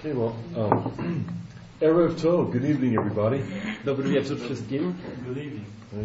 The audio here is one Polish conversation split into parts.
Okay, well, Erev Tov. Good evening, everybody. Dobry wieczór wszystkim. Good evening.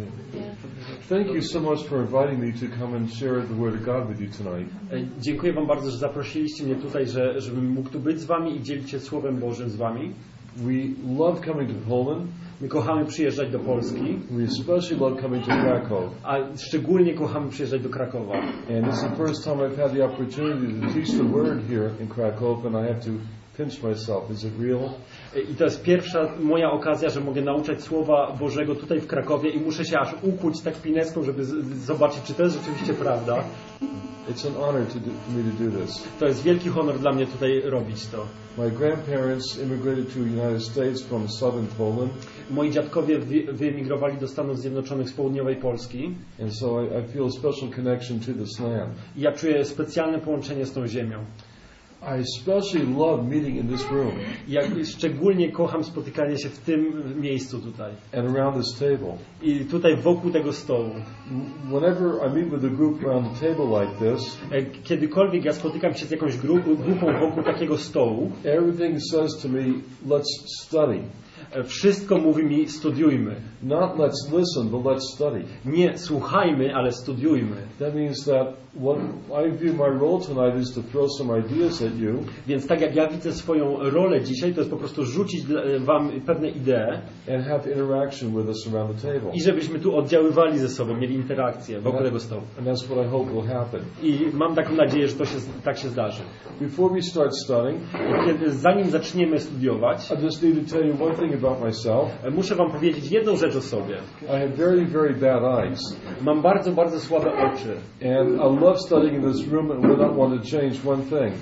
Thank you so much for inviting me to come and share the Word of God with you tonight. Dziękuję wam bardzo, że zaprosiliście mnie tutaj, żebym mógł tu być z wami i dzielić się Słowem Bożym z wami. We love coming to Poland. My kochamy przyjeżdżać do Polski. We especially love coming to Krakow. A szczególnie kochamy przyjeżdżać do Krakowa. And this is the first time I've had the opportunity to teach the Word here in Krakow, and I have to pinch myself. Is it real? I to jest pierwsza moja okazja, że mogę nauczać Słowa Bożego tutaj w Krakowie i muszę się aż ukuć tak pineską, żeby zobaczyć, czy to jest rzeczywiście prawda. It's an honor for me to do this. To jest wielki honor dla mnie tutaj robić to. My grandparents immigrated to the United States from southern Poland. Moi dziadkowie wyemigrowali do Stanów Zjednoczonych z południowej Polski. And so I feel a special connection to this land. I ja czuję specjalne połączenie z tą ziemią. I especially love meeting in this room. Ja szczególnie kocham spotykanie się w tym miejscu tutaj. And around this table. I tutaj wokół tego stołu. Whenever I meet with a group around the table like this, kiedykolwiek ja spotykam się z jakąś grupą wokół takiego stołu, everything says to me, let's study. Wszystko mówi mi, studiujmy. Not let's listen, but let's study. Nie słuchajmy, ale studiujmy. That means that what I view my role tonight is to throw some ideas at you. Więc tak jak ja widzę swoją rolę dzisiaj, to jest po prostu rzucić wam pewne idee. And have interaction with us around the table. I żebyśmy tu oddziaływali ze sobą, mieli interakcję wokół tego stołu. And that's what I hope will happen. I mam taką nadzieję, że to tak się zdarzy. Before we start studying, zanim zaczniemy studiować, I just need to tell you one thing about myself. Muszę wam powiedzieć jedną rzecz o sobie. I have very, very bad eyes. Mam bardzo, bardzo słabe oczy. And I love studying in this room and would not want to change one thing.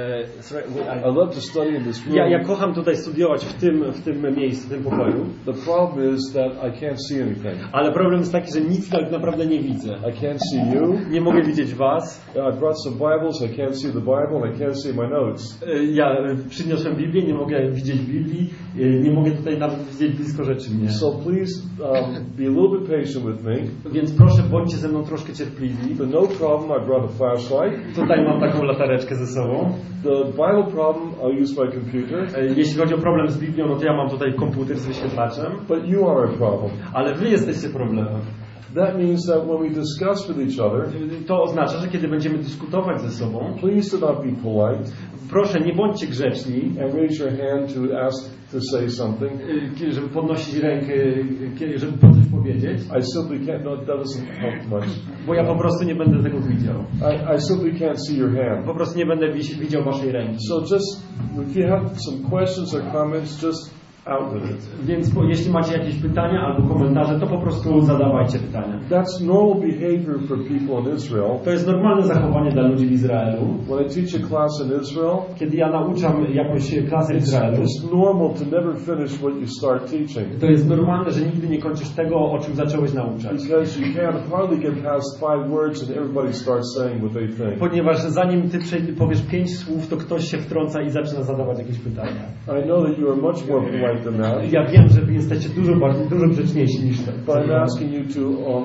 I love to study in this room. Ja kocham tutaj studiować w tym miejscu, w tym pokoju. The problem is that I can't see anything. Ale problem jest taki, że nic tak naprawdę nie widzę. I can't see you. Nie mogę widzieć was. I brought some Bibles. I can't see the Bible and I can't see my notes. Ja przyniosłem Biblię, nie mogę widzieć Biblii, nie mogę tutaj nawet widzieć blisko rzeczy mnie. So please be a little bit patient with me. Więc proszę, bądźcie ze mną troszkę cierpliwi. But no problem. I brought a flashlight. Tutaj mam taką latareczkę ze sobą. The Bible problem, I'll use my computer. Jeśli chodzi o problem z Biblią, no to ja mam tutaj komputer z wyświetlaczem. But you are a problem. Ale wy jesteście problemem. That means that when we discuss with each other, to oznacza, że kiedy będziemy dyskutować ze sobą, please do not be polite. Proszę, nie bądźcie grzeczni. And raise your hand to ask to say something. Żeby podnosić rękę, żeby po coś powiedzieć. I simply can't. No, that doesn't help much. Bo ja po prostu nie będę tego widział. I simply can't see your hand. Po prostu nie będę widział waszej ręki. So just if you have some questions or comments, just out with it. Więc jeśli macie jakieś pytania albo komentarze, to po prostu zadawajcie pytania. That's normal behavior for people in Israel. To jest normalne zachowanie dla ludzi w Izraelu. When I teach a class in Israel, kiedy ja nauczam jakąś klasę w Izraelu, it's normal to never finish what you start teaching. To jest normalne, że nigdy nie kończysz tego, o czym zacząłeś nauczać. Because you can't hardly get past 5 words and everybody starts saying what they think. Ponieważ zanim ty powiesz 5 słów, to ktoś się wtrąca i zaczyna zadawać jakieś pytania. I know that you are much more polite than that. Ja wiem, że wy jesteście dużo grzeczniejsi niż to. But I'm asking you to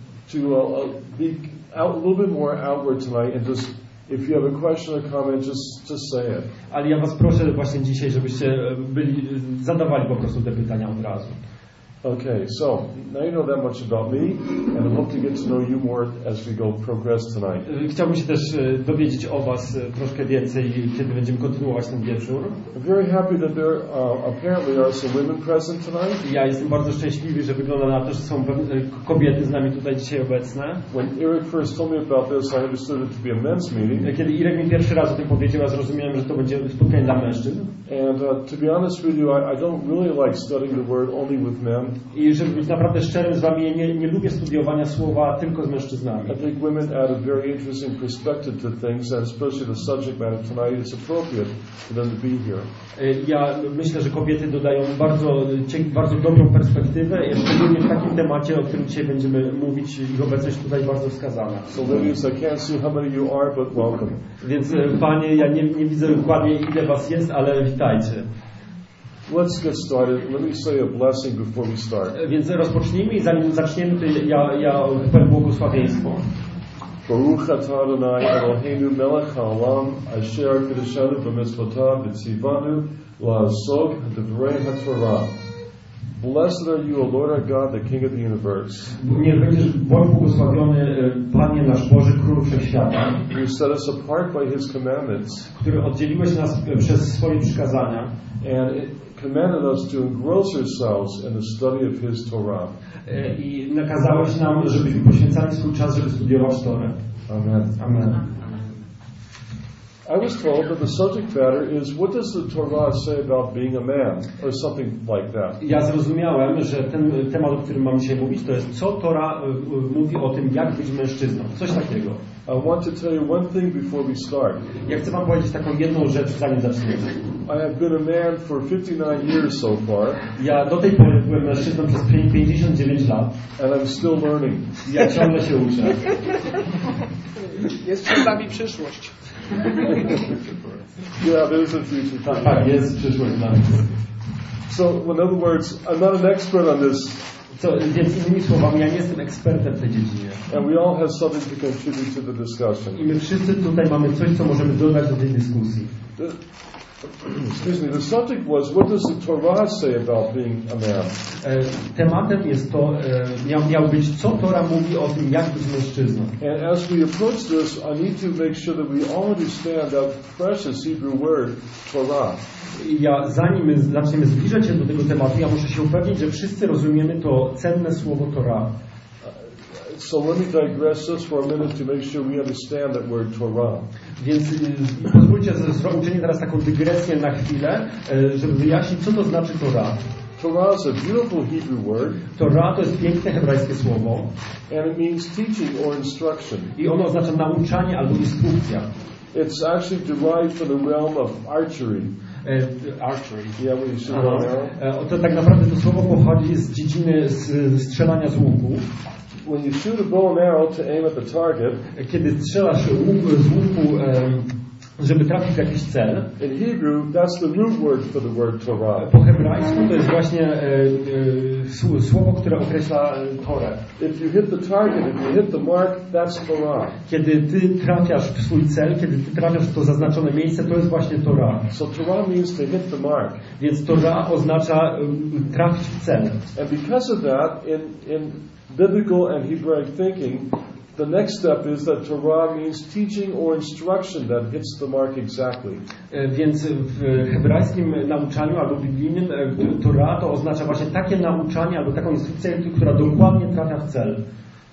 be a little bit more outward tonight and just if you have a question or comment, just say it. Ale ja was proszę właśnie dzisiaj, żebyście zadawali po prostu te pytania od razu. Okay, so now you know that much about me, and I hope to get to know you more as we progress tonight. Chciałbym się też dowiedzieć o was troszkę więcej, kiedy będziemy kontynuować ten wieczór. I'm very happy that there apparently are some women present tonight. Ja jestem bardzo szczęśliwy, że wygląda na to, że są kobiety z nami tutaj dzisiaj obecne. When Eric first told me about this, I understood it to be a men's meeting. Kiedy Irek mi pierwszy raz o tym powiedział, ja zrozumiałem, że to będzie spotkanie dla mężczyzn. And to be honest with you, I don't really like studying the word only with men. I żeby być naprawdę szczerym z wami, nie lubię studiowania słowa tylko z mężczyznami. I think women add a very interesting perspective to things, and especially the subject matter tonight, it's appropriate for them to be here. Ja myślę, że kobiety dodają bardzo dobrą perspektywę, szczególnie w takim temacie, o którym dzisiaj będziemy mówić. Ich obecność tutaj bardzo wskazana. So ladies, I can't see how many you are, but welcome. Więc panie, ja nie widzę dokładnie, ile was jest, ale witajcie. Let's get started. Let me say a blessing before we start. Więc rozpocznijmy i zanim zaczniemy, to ja powiem błogosławieństwo. Baruch atah Adonai Eloheinu melech haolam asher kiddushanu b'mitzvotav v'tzivanu la'asok divrei haTorah. Blessed are you, O Lord our God, the King of the universe. Niech będziesz Bóg błogosławiony, Panie nasz Boże, Król Wszechświata, You set us apart by His commandments który oddzieliłeś nas przez swoje przykazania and commanded us to engross ourselves in the study of His Torah. I nakazałeś nam, żebyśmy poświęcali swój czas, żeby studiować Torę. Amen. Amen. I was told that the subject matter is what does the Torah say about being a man, or something like that. Ja zrozumiałem, że ten temat, o którym mam dzisiaj mówić, to jest co Tora mówi o tym, jak być mężczyzną. Coś takiego. I want to tell you one thing before we start. Ja chcę wam powiedzieć taką jedną rzecz, zanim zaczniemy. I have been a man for 59 years so far. Ja do tej pory byłem mężczyzną przez 59 lat. And I'm still learning. Ja ciągle się uczę. Jest przed nami przyszłość. Yeah, there is a future. Tak, jest przyszłość dla nas. So, in other words, I'm not an expert on this. Więc innymi słowami, ja nie jestem ekspertem w tej dziedzinie. And we all have something to contribute to the discussion. I my wszyscy tutaj mamy coś, co możemy dodać do tej dyskusji. Excuse me, the subject was, what does the Torah say about being a man? Tematem jest to, miał być, co Tora mówi o tym, jak być mężczyzną. And as we approach this, I need to make sure that we all understand that precious Hebrew word, Torah. I zanim zaczniemy zbliżać się do tego tematu, ja muszę się upewnić, że wszyscy rozumiemy to cenne słowo Torah. So let me digress just for a minute to make sure we understand that word Torah. Więc pozwólcie, uczynię teraz taką dygresję na chwilę, żeby wyjaśnić, co to znaczy Torah. Torah is a beautiful Hebrew word. Torah to jest piękne hebrajskie słowo. And it means teaching or instruction. I ono oznacza nauczanie albo instrukcja. It's actually derived from the realm of archery. Archery. Yeah, when you shoot an arrow. To tak naprawdę to słowo pochodzi z dziedziny strzelania z łuku. When you shoot a bow and arrow to aim at the target, kiedy strzelasz z łuku, żeby trafić w jakiś cel, in Hebrew, that's the root word for the word Torah. po hebrajsku to jest właśnie słowo, które określa Torę. If you hit the target, if you hit the mark, that's Torah. Kiedy ty trafiasz w swój cel, kiedy ty trafiasz w to zaznaczone miejsce, to jest właśnie Torah. So Torah means to hit the mark. Więc Torah oznacza trafić w cel. And because of that, in biblical and Hebraic thinking, the next step is that Torah means teaching or instruction that hits the mark exactly. Więc w hebrajskim nauczaniu albo biblijnym Torah to oznacza właśnie takie nauczanie albo taką instrukcję, która dokładnie trafia w cel.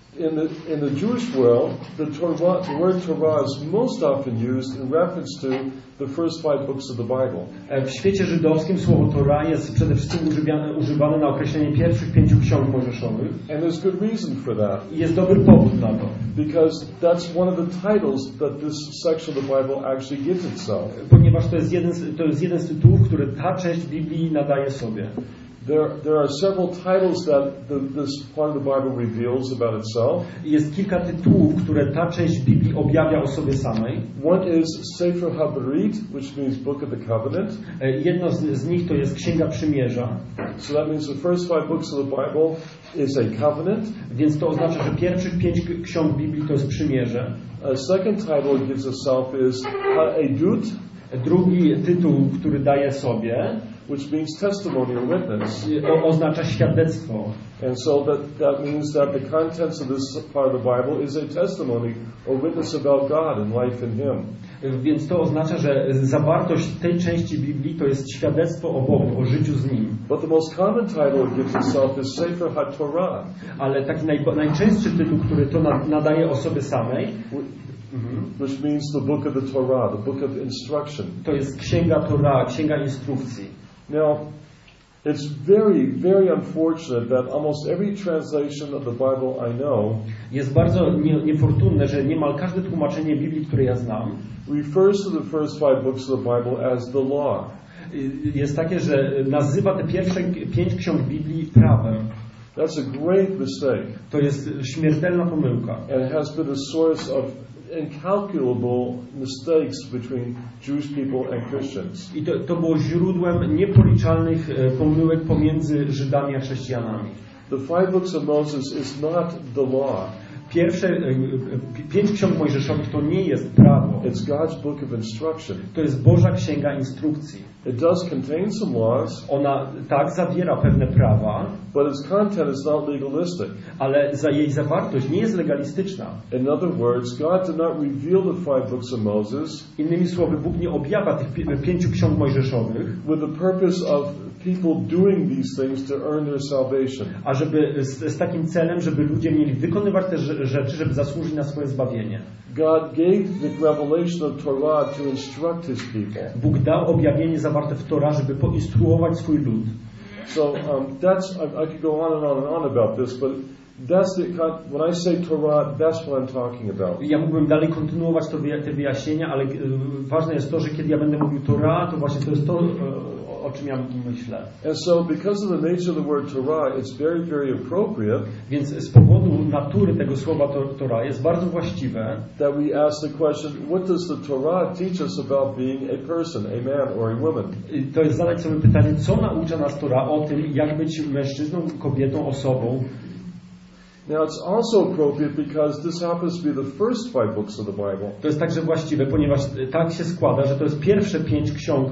In the Jewish world, the word Torah is most often used in reference to the first 5 books of the Bible. W świecie żydowskim słowo Torah jest przede wszystkim używane na określenie pierwszych 5 ksiąg mojżeszowych. And there's good reason for that. I jest dobry powód na to. Because that's one of the titles that this section of the Bible actually gives itself. Ponieważ to jest jeden z tytułów, który ta część Biblii nadaje sobie. There are several titles that this part of the Bible reveals about itself. Jest kilka tytułów, które ta część Biblii objawia o sobie samej. One is Sefer HaBerit, which means Book of the Covenant. Jedno z nich to jest Księga Przymierza. So that means the first 5 books of the Bible is a covenant. Więc to oznacza, że pierwszych 5 ksiąg Biblii to jest przymierze. A second title it gives itself is Ha'edut. Drugi tytuł, który daje sobie, which means testimony or witness. Oznacza świadectwo. And so that means that the contents of this part of the Bible is a testimony or witness about God and life in Him. Więc to oznacza, że zawartość tej części Biblii to jest świadectwo o Bogu, o życiu z Nim. But the most common title it gives itself is Sefer HaTorah. Ale taki najczęstszy tytuł, który to nadaje o sobie samej, which means the book of the Torah, the book of instruction. To jest Księga Torah, Księga Instrukcji. Now, it's very, very unfortunate that almost every translation of the Bible I know jest bardzo niefortunne, że niemal każde tłumaczenie Biblii, które ja znam, refers to the first 5 books of the Bible as the law. Jest takie, że nazywa te pierwsze 5 ksiąg Biblii prawem. That's a great mistake. To jest śmiertelna pomyłka. And it has been a source of incalculable mistakes between Jewish people and Christians. I to było źródłem niepoliczalnych pomyłek pomiędzy Żydami a chrześcijanami. The 5 books of Moses is not the law. Pierwsze 5 ksiąg mojżeszowych to nie jest prawo. It's God's book of instruction. To jest Boża księga instrukcji. It does contain some laws, Ona tak zawiera pewne prawa, but its content is not legalistic. ale jej zawartość nie jest legalistyczna. In other words, God did not reveal the 5 books of Moses Innymi słowy, Bóg nie objawia tych 5 ksiąg mojżeszowych, with the purpose of people doing these things to earn their salvation. a żeby z takim celem, żeby ludzie mieli wykonywać te rzeczy, żeby zasłużyć na swoje zbawienie. God gave the revelation of Torah to instruct His people. Bóg dał objawienie zawarte w Torah, żeby poinstruować swój lud. So I could go on and on about this, but when I say Torah, that's what I'm talking about. Ja mógłbym dalej kontynuować te wyjaśnienia, ale ważne jest to, że kiedy ja będę mówił Torah, to właśnie to jest to, o czym ja myślę. And so because of the nature of the word Torah, it's very, very appropriate. Więc z powodu natury tego słowa Torah jest bardzo właściwe, that we ask the question, what does the Torah teach us about being a person, a man or a woman? To jest zadać sobie pytanie, co naucza nas Torah o tym, jak być mężczyzną, kobietą, osobą. Now it's also appropriate because this happens to be the first 5 books of the Bible. To jest także właściwe, ponieważ tak się składa, że to jest pierwsze 5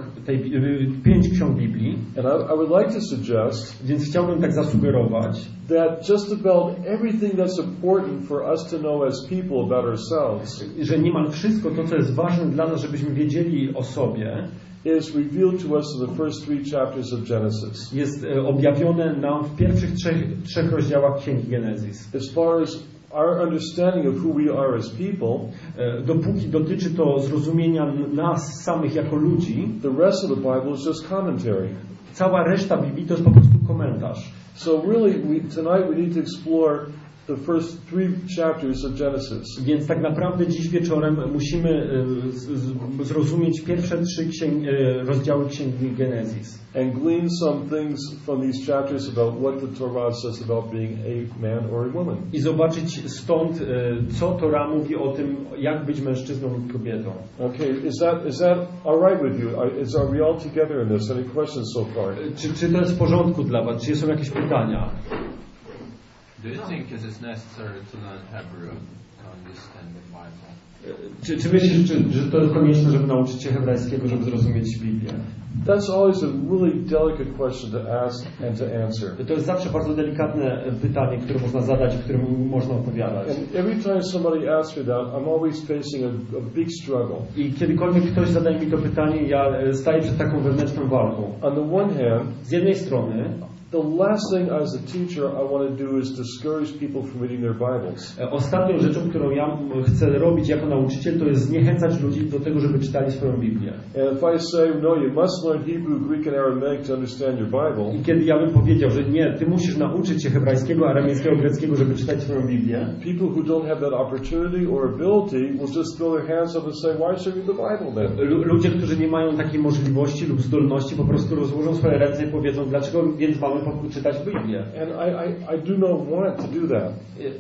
ksiąg Biblii. And I would like to suggest, więc chciałbym tak zasugerować, that just about everything that's important for us to know as people about ourselves, że niemal wszystko to, co jest ważne dla nas, żebyśmy wiedzieli o sobie, is revealed to us in the first 3 chapters of Genesis. Jest objawione nam w pierwszych trzech rozdziałach Księgi Genezis. As far as our understanding of who we are as people, dopóki dotyczy to zrozumienia nas samych jako ludzi, the rest of the Bible is just commentary. Cała reszta Biblii to jest po prostu komentarz. So really, tonight we need to explore the first 3 chapters of Genesis. Więc tak naprawdę dziś wieczorem musimy zrozumieć pierwsze 3 rozdziały Księgi Genezis. And glean some things from these chapters about what the Torah says about being a man or a woman. I zobaczyć stąd, co Torah mówi o tym, jak być mężczyzną lub kobietą. Okay, is that all right with you? Are we all together in this? Any questions so far? Czy to jest w porządku dla was? Czy są jakieś pytania? Do you think it is necessary to learn Hebrew to understand the Bible? Czy myślisz, że to jest konieczne, żeby nauczyć się hebrajskiego, żeby zrozumieć Biblię? That's always a really delicate question to ask and to answer. To jest zawsze bardzo delikatne pytanie, które można zadać, któremu można odpowiadać. And every time somebody asks me that, I'm always facing a big struggle. I kiedykolwiek ktoś zadaje mi to pytanie, ja staję przed taką wewnętrzną walką. On the one hand, z jednej strony, the last thing as a teacher I want to do is discourage people from reading their Bibles. Ostatnią rzeczą, którą ja chcę robić jako nauczyciel, to jest zniechęcać ludzi do tego, żeby czytali swoją Biblię. And if I say, no, you must learn Hebrew, Greek and Aramaic to understand your Bible. I kiedy ja bym powiedział, że nie, ty musisz nauczyć się hebrajskiego, aramejskiego, greckiego, żeby czytać swoją Biblię. People who don't have that opportunity or ability will just throw their hands up and say, why should I read the Bible then? Ludzie, którzy nie mają takiej możliwości lub zdolności, po prostu rozłożą swoje ręce i powiedzą, dlaczego więc mamy czytać Biblię. And I do not want to do that.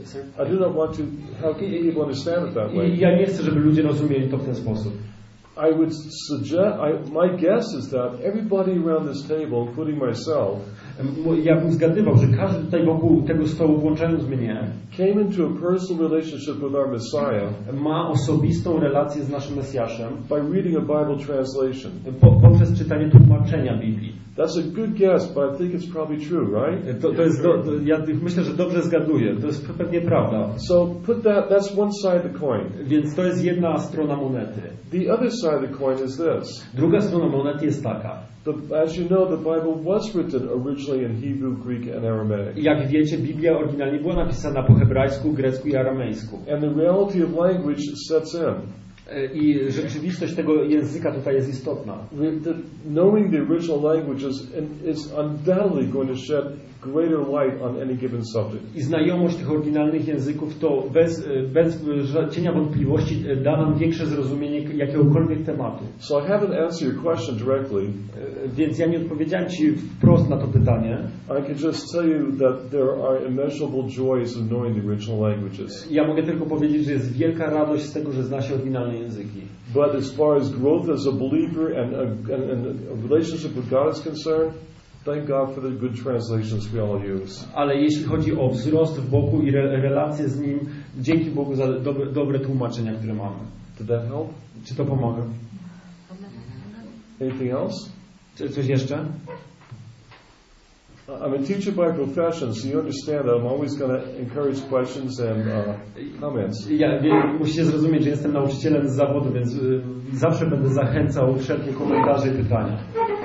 I do not want to have people understand it that way. I ja nie chcę, żeby ludzie rozumieli to w ten sposób. I would suggest, my guess is that everybody around this table, including myself, ja bym zgadywał, że każdy tutaj wokół tego stołu, włączając mnie, came into a personal relationship with our Messiah ma osobistą relację z naszym Mesjaszem by reading a Bible translation. Poprzez czytanie tłumaczenia Biblii. That's a good guess, but I think it's probably true, right? To jest ja myślę, że dobrze zgaduję. To jest pewnie prawda. So that's one side of the coin. Więc to jest jedna strona monety. The other side of the coin is this. Druga strona monety jest taka. As you know, the Bible was written originally in Hebrew, Greek and Aramaic. Jak wiecie, Biblia oryginalnie była napisana po hebrajsku, grecku i aramejsku. And the reality of language sets in. I rzeczywistość tego języka tutaj jest istotna. Knowing the original languages is undoubtedly going to shed greater light on any given subject. I znajomość tych oryginalnych języków to bez cienia wątpliwości da nam większe zrozumienie jakiegokolwiek tematu. So I haven't answered your question directly. Więc ja nie odpowiedziałem Ci wprost na to pytanie. I can just tell you that there are immeasurable joys in knowing the original languages. Ja mogę tylko powiedzieć, że jest wielka radość z tego, że zna się oryginalne języki. But as far as growth as a believer and a relationship with God is concerned, thank God for the good translations we all use. Ale jeśli chodzi o wzrost w Bogu i relacje z Nim, Dzięki Bogu za dobre tłumaczenia, które mamy. Did that help? Czy to pomaga? Anything else? Czy coś jeszcze? I'm a teacher by profession, so you understand that I'm always going to encourage questions and comments. Musicie zrozumieć, że jestem nauczycielem z zawodu, więc zawsze będę zachęcał wszelkie komentarze i pytania.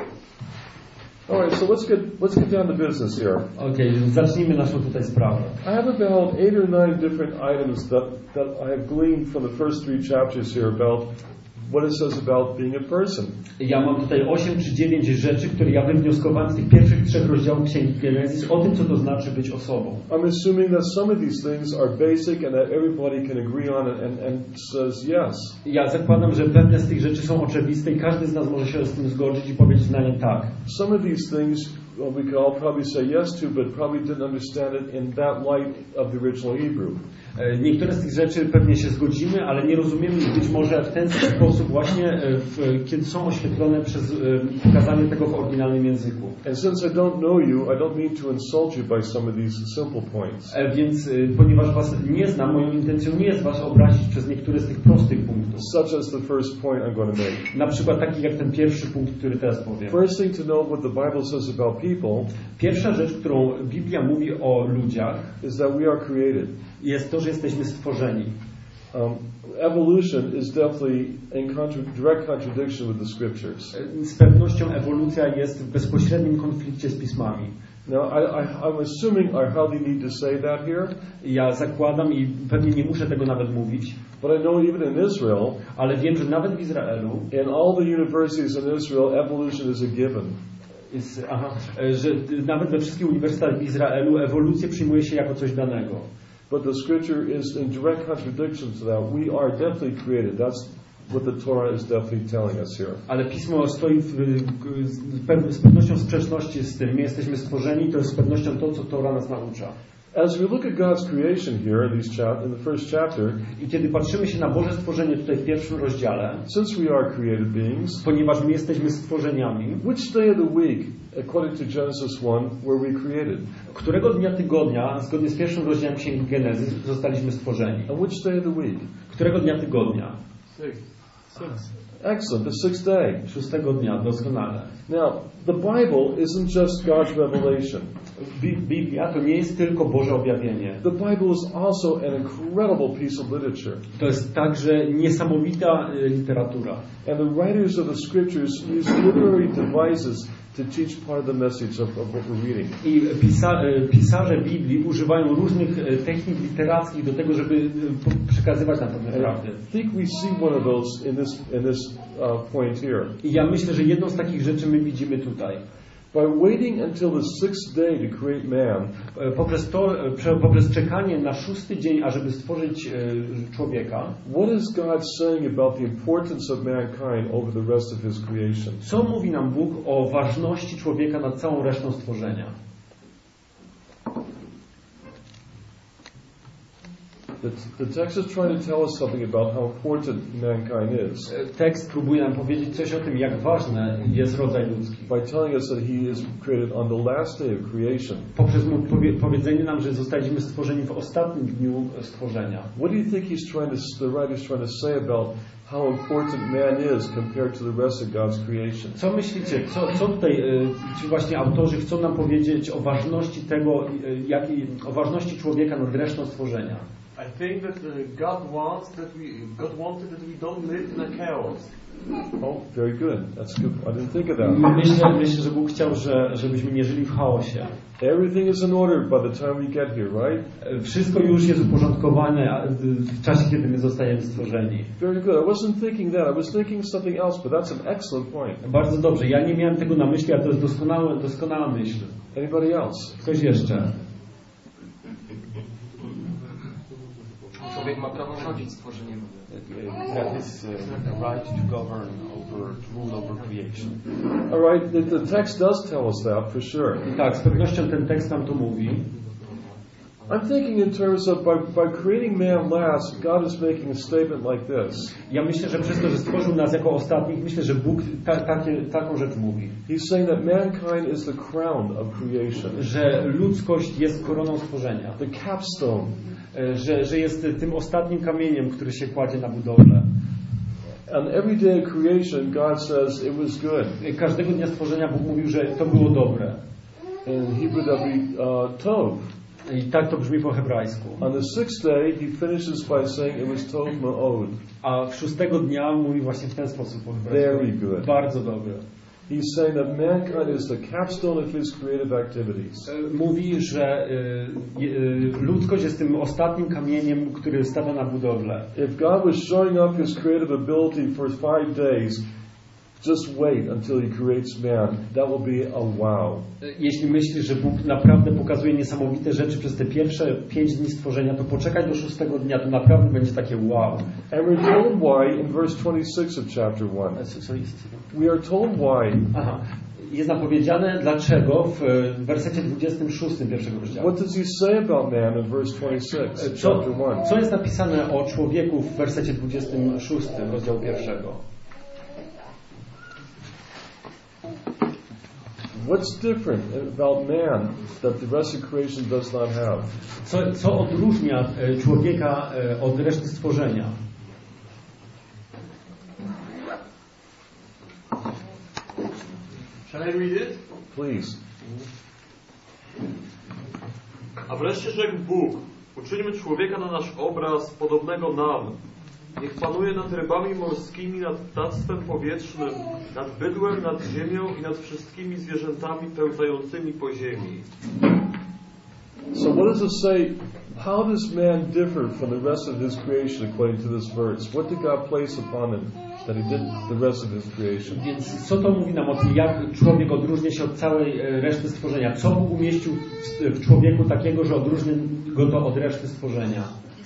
Alright, so let's get down to business here. Okay, zacznijmy naszą tutaj sprawę. I have about 8 or 9 different items that I have gleaned from the first 3 chapters here about what it says about being a person. Ja mam tutaj 8 czy 9 rzeczy, które ja wywnioskowałem z tych pierwszych 3 rozdziałów Księgi Genezis o tym, co to znaczy być osobą. I'm assuming that some of these things are basic and that everybody can agree on it and says yes. Ja zakładam, że pewne z tych rzeczy są oczywiste i każdy z nas może się z tym zgodzić i powiedzieć na nie tak. Some of these things we could all probably say yes to, but probably didn't understand it in that light of the original Hebrew. Niektóre z tych rzeczy pewnie się zgodzimy, ale nie rozumiemy ich być może w ten sposób właśnie, kiedy są oświetlone przez pokazanie tego w oryginalnym języku. And since I don't know you, I don't mean to insult you by some of these simple points. Więc ponieważ was nie znam, moją intencją nie jest was obrazić przez niektóre z tych prostych punktów. Such as the first point I'm going to make. Na przykład taki jak ten pierwszy punkt, który teraz powiem. First thing to know what the Bible says about people. Pierwsza rzecz, którą Biblia mówi o ludziach, is that we are created. Jest to, że jesteśmy stworzeni. Evolution is definitely in direct contradiction with the scriptures. Z pewnością ewolucja jest w bezpośrednim konflikcie z pismami. Now, I'm assuming I hardly need to say that here. Ja zakładam i pewnie nie muszę tego nawet mówić. But I know even in Israel, ale wiem, że nawet w Izraelu, in all the universities in Israel, evolution is a given. Że nawet we wszystkich uniwersytetach w Izraelu ewolucję przyjmuje się jako coś danego. But the scripture is in direct contradiction to that. We are definitely created. That's what the Torah is definitely telling us here. Ale Pismo stoi z pewnością w sprzeczności z tym. My jesteśmy stworzeni, to jest z pewnością to, co Torah nas naucza. As we look at God's creation here in the first chapter, i kiedy patrzymy się na Boże stworzenie tutaj w pierwszym rozdziale, since we are created beings, ponieważ my jesteśmy stworzeniami, which day of the week, according to Genesis 1, were we created? Którego dnia tygodnia, zgodnie z pierwszym rozdziałem Księgi Genezys, zostaliśmy stworzeni? And which day of the week? Którego dnia tygodnia? Excellent, the 6th day. 6 dnia, doskonale. Now, the Bible isn't just God's revelation. Biblia to nie jest tylko Boże objawienie. The Bible is also an incredible piece of literature. To jest także niesamowita literatura. And the writers of the scriptures use literary devices to teach part of the message of what we're reading. I pisarze Biblii używają różnych technik literackich do tego, żeby przekazywać nam pewne prawdy. I think we see one of those in this point here. I ja myślę, że jedną z takich rzeczy my widzimy tutaj. By waiting until the 6th day to create man, poprzez czekanie na 6. dzień, ażeby stworzyć człowieka, what is God saying about the importance of mankind over the rest of his creation? Co mówi nam Bóg o ważności człowieka nad całą resztą stworzenia? The text is trying to tell us something about how important mankind is. Tekst próbuje nam powiedzieć coś o tym, jak ważny jest rodzaj ludzki. By telling us that he is created on the last day of creation. Poprzez powiedzenie nam, że zostaliśmy stworzeni w ostatnim dniu stworzenia. What do you think the writer is trying to say about how important man is compared to the rest of God's creation? Co myślicie, co tutaj ci właśnie autorzy chcą nam powiedzieć o ważności tego, o ważności człowieka nad resztą stworzenia? I think that God wanted that we don't live in a chaos. Oh, very good. That's good. I didn't think of that. Myślę, że Bóg chciał, żebyśmy nie żyli w chaosie. Everything is in order by the time we get here, right? Wszystko już jest uporządkowane w czasie, kiedy my zostajemy stworzeni. Very good. I wasn't thinking that. I was thinking something else, but that's an excellent point. Bardzo dobrze. Ja nie miałem tego na myśli, a to jest doskonała myśl. Anybody else? Ktoś jeszcze? Człowiek ma prawo rządzić stworzeniem. That is a right to govern to rule over creation. All right, the text does tell us that for sure. I tak, z pewnością ten tekst nam to mówi. I'm thinking in terms of by creating man last, God is making a statement like this. Ja myślę, że przez to, że stworzył nas jako ostatnich, myślę, że Bóg taką rzecz mówi. He's saying that mankind is the crown of creation. Że ludzkość jest koroną stworzenia. The capstone. Że jest tym ostatnim kamieniem, który się kładzie na budowlę. On every day of creation, God says it was good. Każdego dnia stworzenia Bóg mówił, że to było dobre. In Hebrew that be tov. I tak to brzmi po hebrajsku. On the sixth day, he finishes by saying it was tov ma'od. A 6 dnia mówi właśnie w ten sposób po hebrajsku. Very good. Bardzo dobre. He's saying that mankind is the capstone of his creative activities. Mówi, że ludzkość jest tym ostatnim kamieniem, który stawia na budowlę. If God was showing up his creative ability for 5 days, just wait until he creates man. That will be a wow. Jeśli myślisz, że Bóg naprawdę pokazuje niesamowite rzeczy przez te pierwsze 5 dni stworzenia, to poczekaj do 6 dnia, to naprawdę będzie takie wow. And we're told why in verse 26 of chapter 1. We are told why. Aha. Jest napowiedziane dlaczego w wersecie 26 pierwszego rozdziału. What does he say about man in verse 26, chapter 1? Co jest napisane o człowieku w wersecie 26 rozdziału 1? What's different about man that the rest of creation does not have? Co odróżnia człowieka od reszty stworzenia? Shall I read it? Please. A wreszcie rzekł Bóg, uczyńmy człowieka na nasz obraz, podobnego nam. Niech panuje nad rybami morskimi, nad ptactwem powietrznym, nad bydłem, nad ziemią i nad wszystkimi zwierzętami pełzającymi po ziemi. So what does it say? How does man differ from the rest of his creation according to this verse? What did God place upon him that he did the rest of his creation? Więc co to mówi nam o tym, jak człowiek odróżnia się od całej reszty stworzenia? Co Bóg umieścił w człowieku takiego, że odróżnia go to od reszty stworzenia?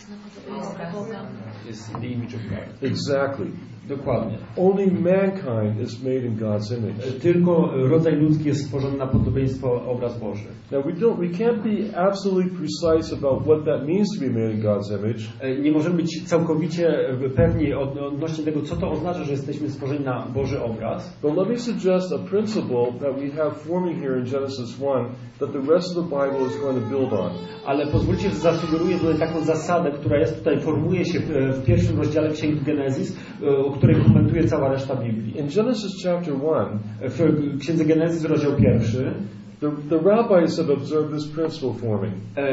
Jest the image of God. Exactly. Dokładnie. Only mankind is made in God's image. Tylko rodzaj ludzki jest stworzony na podobieństwo obraz Boży. Now we can't be absolutely precise about what that means to be made in God's image. Nie możemy być całkowicie pewni odnośnie tego, co to oznacza, że jesteśmy stworzeni na Boży obraz. But let me suggest a principle that we have forming here in Genesis 1 that the rest of the Bible is going to build on. Ale pozwólcie, że zasugeruję tutaj taką zasadę, która jest tutaj, formuje się w pierwszym rozdziale Księgi Genezis, o której komentuje cała reszta Biblii. In Genesis chapter 1, w Księdze Genezis rozdział 1, the rabbis have observed this principle forming.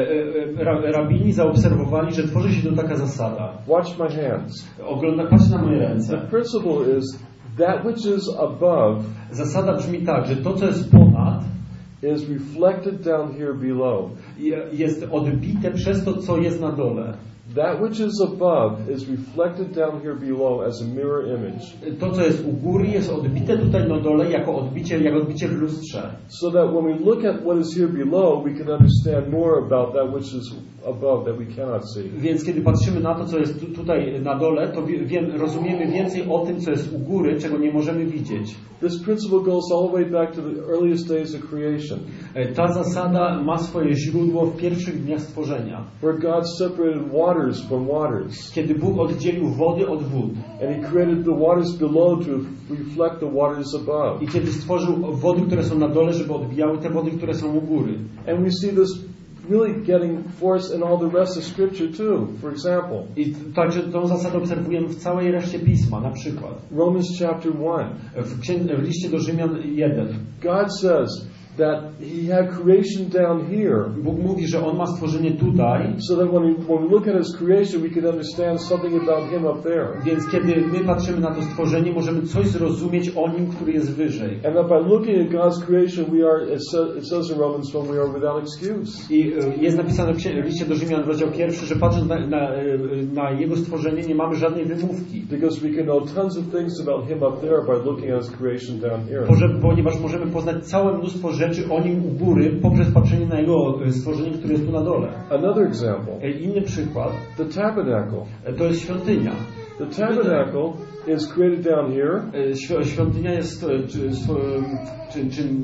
Rabini zaobserwowali, że tworzy się tu taka zasada. Watch my hands. Patrz na moje ręce. The principle is that which is above. Zasada brzmi tak, że to, co jest ponad, is reflected down here below. Jest odbite przez to, co jest na dole. That which is above is reflected down here below as a mirror image. To, co jest u góry, jest odbite tutaj na dole jako odbicie w lustrze. So that when we look at what is here below, we can understand more about that which is above that we cannot see. Więc kiedy patrzymy na to, co jest tutaj na dole, to rozumiemy więcej o tym, co jest u góry, czego nie możemy widzieć. This principle goes all the way back to the earliest days of creation. Ta zasada ma swoje źródło w pierwszych dniach stworzenia. Where God separated waters from waters. Kiedy Bóg oddzielił wody od wód. And He created the waters below to reflect the waters above. I kiedy stworzył wody, które są na dole, żeby odbijały te wody, które są u góry. And we see this really getting force in all the rest of Scripture too. For example, i także tą zasadę obserwujemy w całej reszcie Pisma, na przykład Romans chapter 1 w liście do Rzymian 1 God says that He had creation down here. Bóg mówi, że On ma stworzenie tutaj, so that when we look at His creation, we can understand something about Him up there. Więc kiedy my patrzymy na to stworzenie, możemy coś zrozumieć o Nim, który jest wyżej. And that by looking at God's creation, we are, it says in Romans 1, we are without excuse. I jest napisane w liście do Rzymian, rozdział 1, że patrząc na Jego stworzenie, nie mamy żadnej wymówki. Because we can know tons of things about Him up there by looking at His creation down here. Ponieważ możemy poznać całe mnóstwo rzeczy o Nim u góry poprzez patrzenie na Jego stworzenie, które jest tu na dole. Another example. Inny przykład. The tabernacle. To jest świątynia. The tabernacle is created down here. Świątynia jest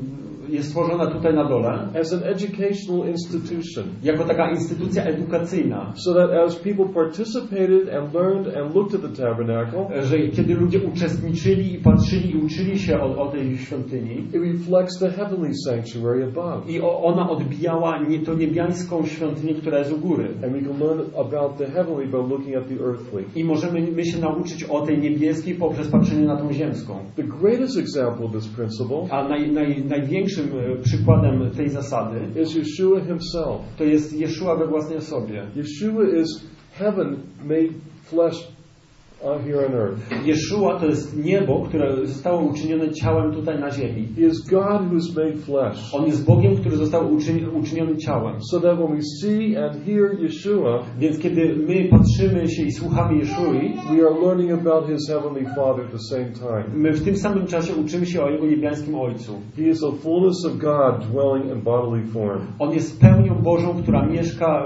jest stworzona tutaj na dole as an educational institution. jako taka instytucja edukacyjna. So that as people participated and learned and looked at the tabernacle, Że kiedy ludzie uczestniczyli i patrzyli i uczyli się o tej świątyni, it reflects the heavenly sanctuary above. i ona odbijała to niebiańską świątynię, która jest u góry. And we can learn about the heavenly by looking at the earthly. I możemy się nauczyć o tej niebieskiej poprzez patrzenie na tą ziemską. The greatest example of this principle A największym przykładem tej zasady is Yeshua himself. to jest Jeszua we własnej osobie. Yeshua is heaven made flesh here on earth. Jeszua to jest niebo, które zostało uczynione ciałem tutaj na ziemi. He is God who is made flesh. On jest Bogiem, który został uczyniony ciałem. So that when we see and hear Yeshua, Więc kiedy my patrzymy się i słuchamy Jeszui, we are learning about his heavenly Father at the same time. my w tym samym czasie uczymy się o Jego niebiańskim Ojcu. He is the fullness of God dwelling in bodily form. On jest pełnią Bożą, która mieszka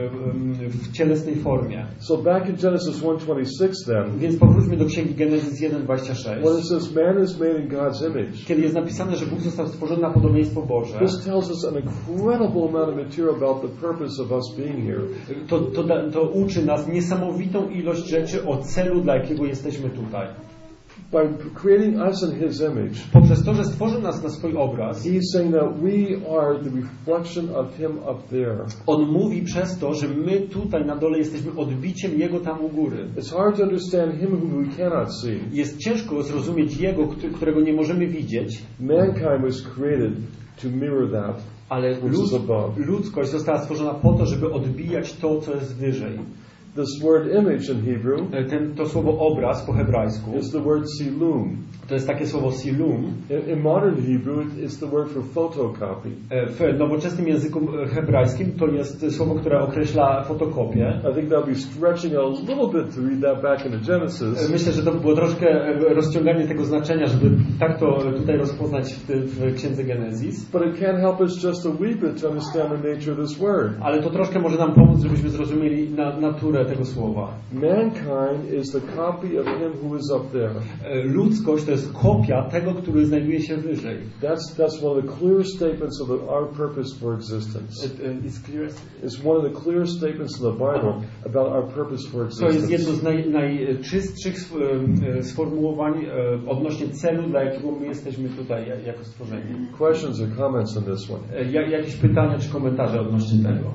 w cielesnej formie. So back in Genesis 1:26 then, Więc powróćmy do Księgi Genezis when 1:26. it says man is made in God's image, Kiedy jest napisane, że Bóg został stworzony na podobieństwo Boże, this tells us an incredible amount of material about the purpose of us being here. to uczy nas niesamowitą ilość rzeczy o celu, dla jakiego jesteśmy tutaj. By creating us in his image, Poprzez to, że stworzył nas na swój obraz, he's saying that we are the reflection of him up there. On mówi przez to, że my tutaj na dole jesteśmy odbiciem Jego tam u góry. It's hard to understand him whom we cannot see. Jest ciężko zrozumieć Jego, którego nie możemy widzieć, Mankind was created to mirror that ale which is above. ludzkość została stworzona po to, żeby odbijać to, co jest wyżej. This word image in Hebrew To słowo obraz po hebrajsku is the word silum. to jest takie słowo silum. In modern Hebrew, it's the word for photocopy. W nowoczesnym języku hebrajskim to jest słowo, które określa fotokopię. I think that'll be stretching a little bit to read that back into Genesis. Myślę, że to by było troszkę rozciąganie tego znaczenia, żeby tak to tutaj rozpoznać w Księdze Genezis. But it can't help us just a wee bit to understand the nature of this word. Ale to troszkę może nam pomóc, żebyśmy zrozumieli naturę tego słowa. Mankind is the copy of him who is up there. Ludzkość to jest kopia tego, który znajduje się wyżej. That's one of the clear statements of our purpose for existence. It's one of the clear statements in the Bible about our purpose for To jest jedno existence. z najczystszych sformułowań odnośnie celu, dla jakiego my jesteśmy tutaj jako stworzeni. Questions or comments on this one? Jakieś pytania czy komentarze odnośnie tego?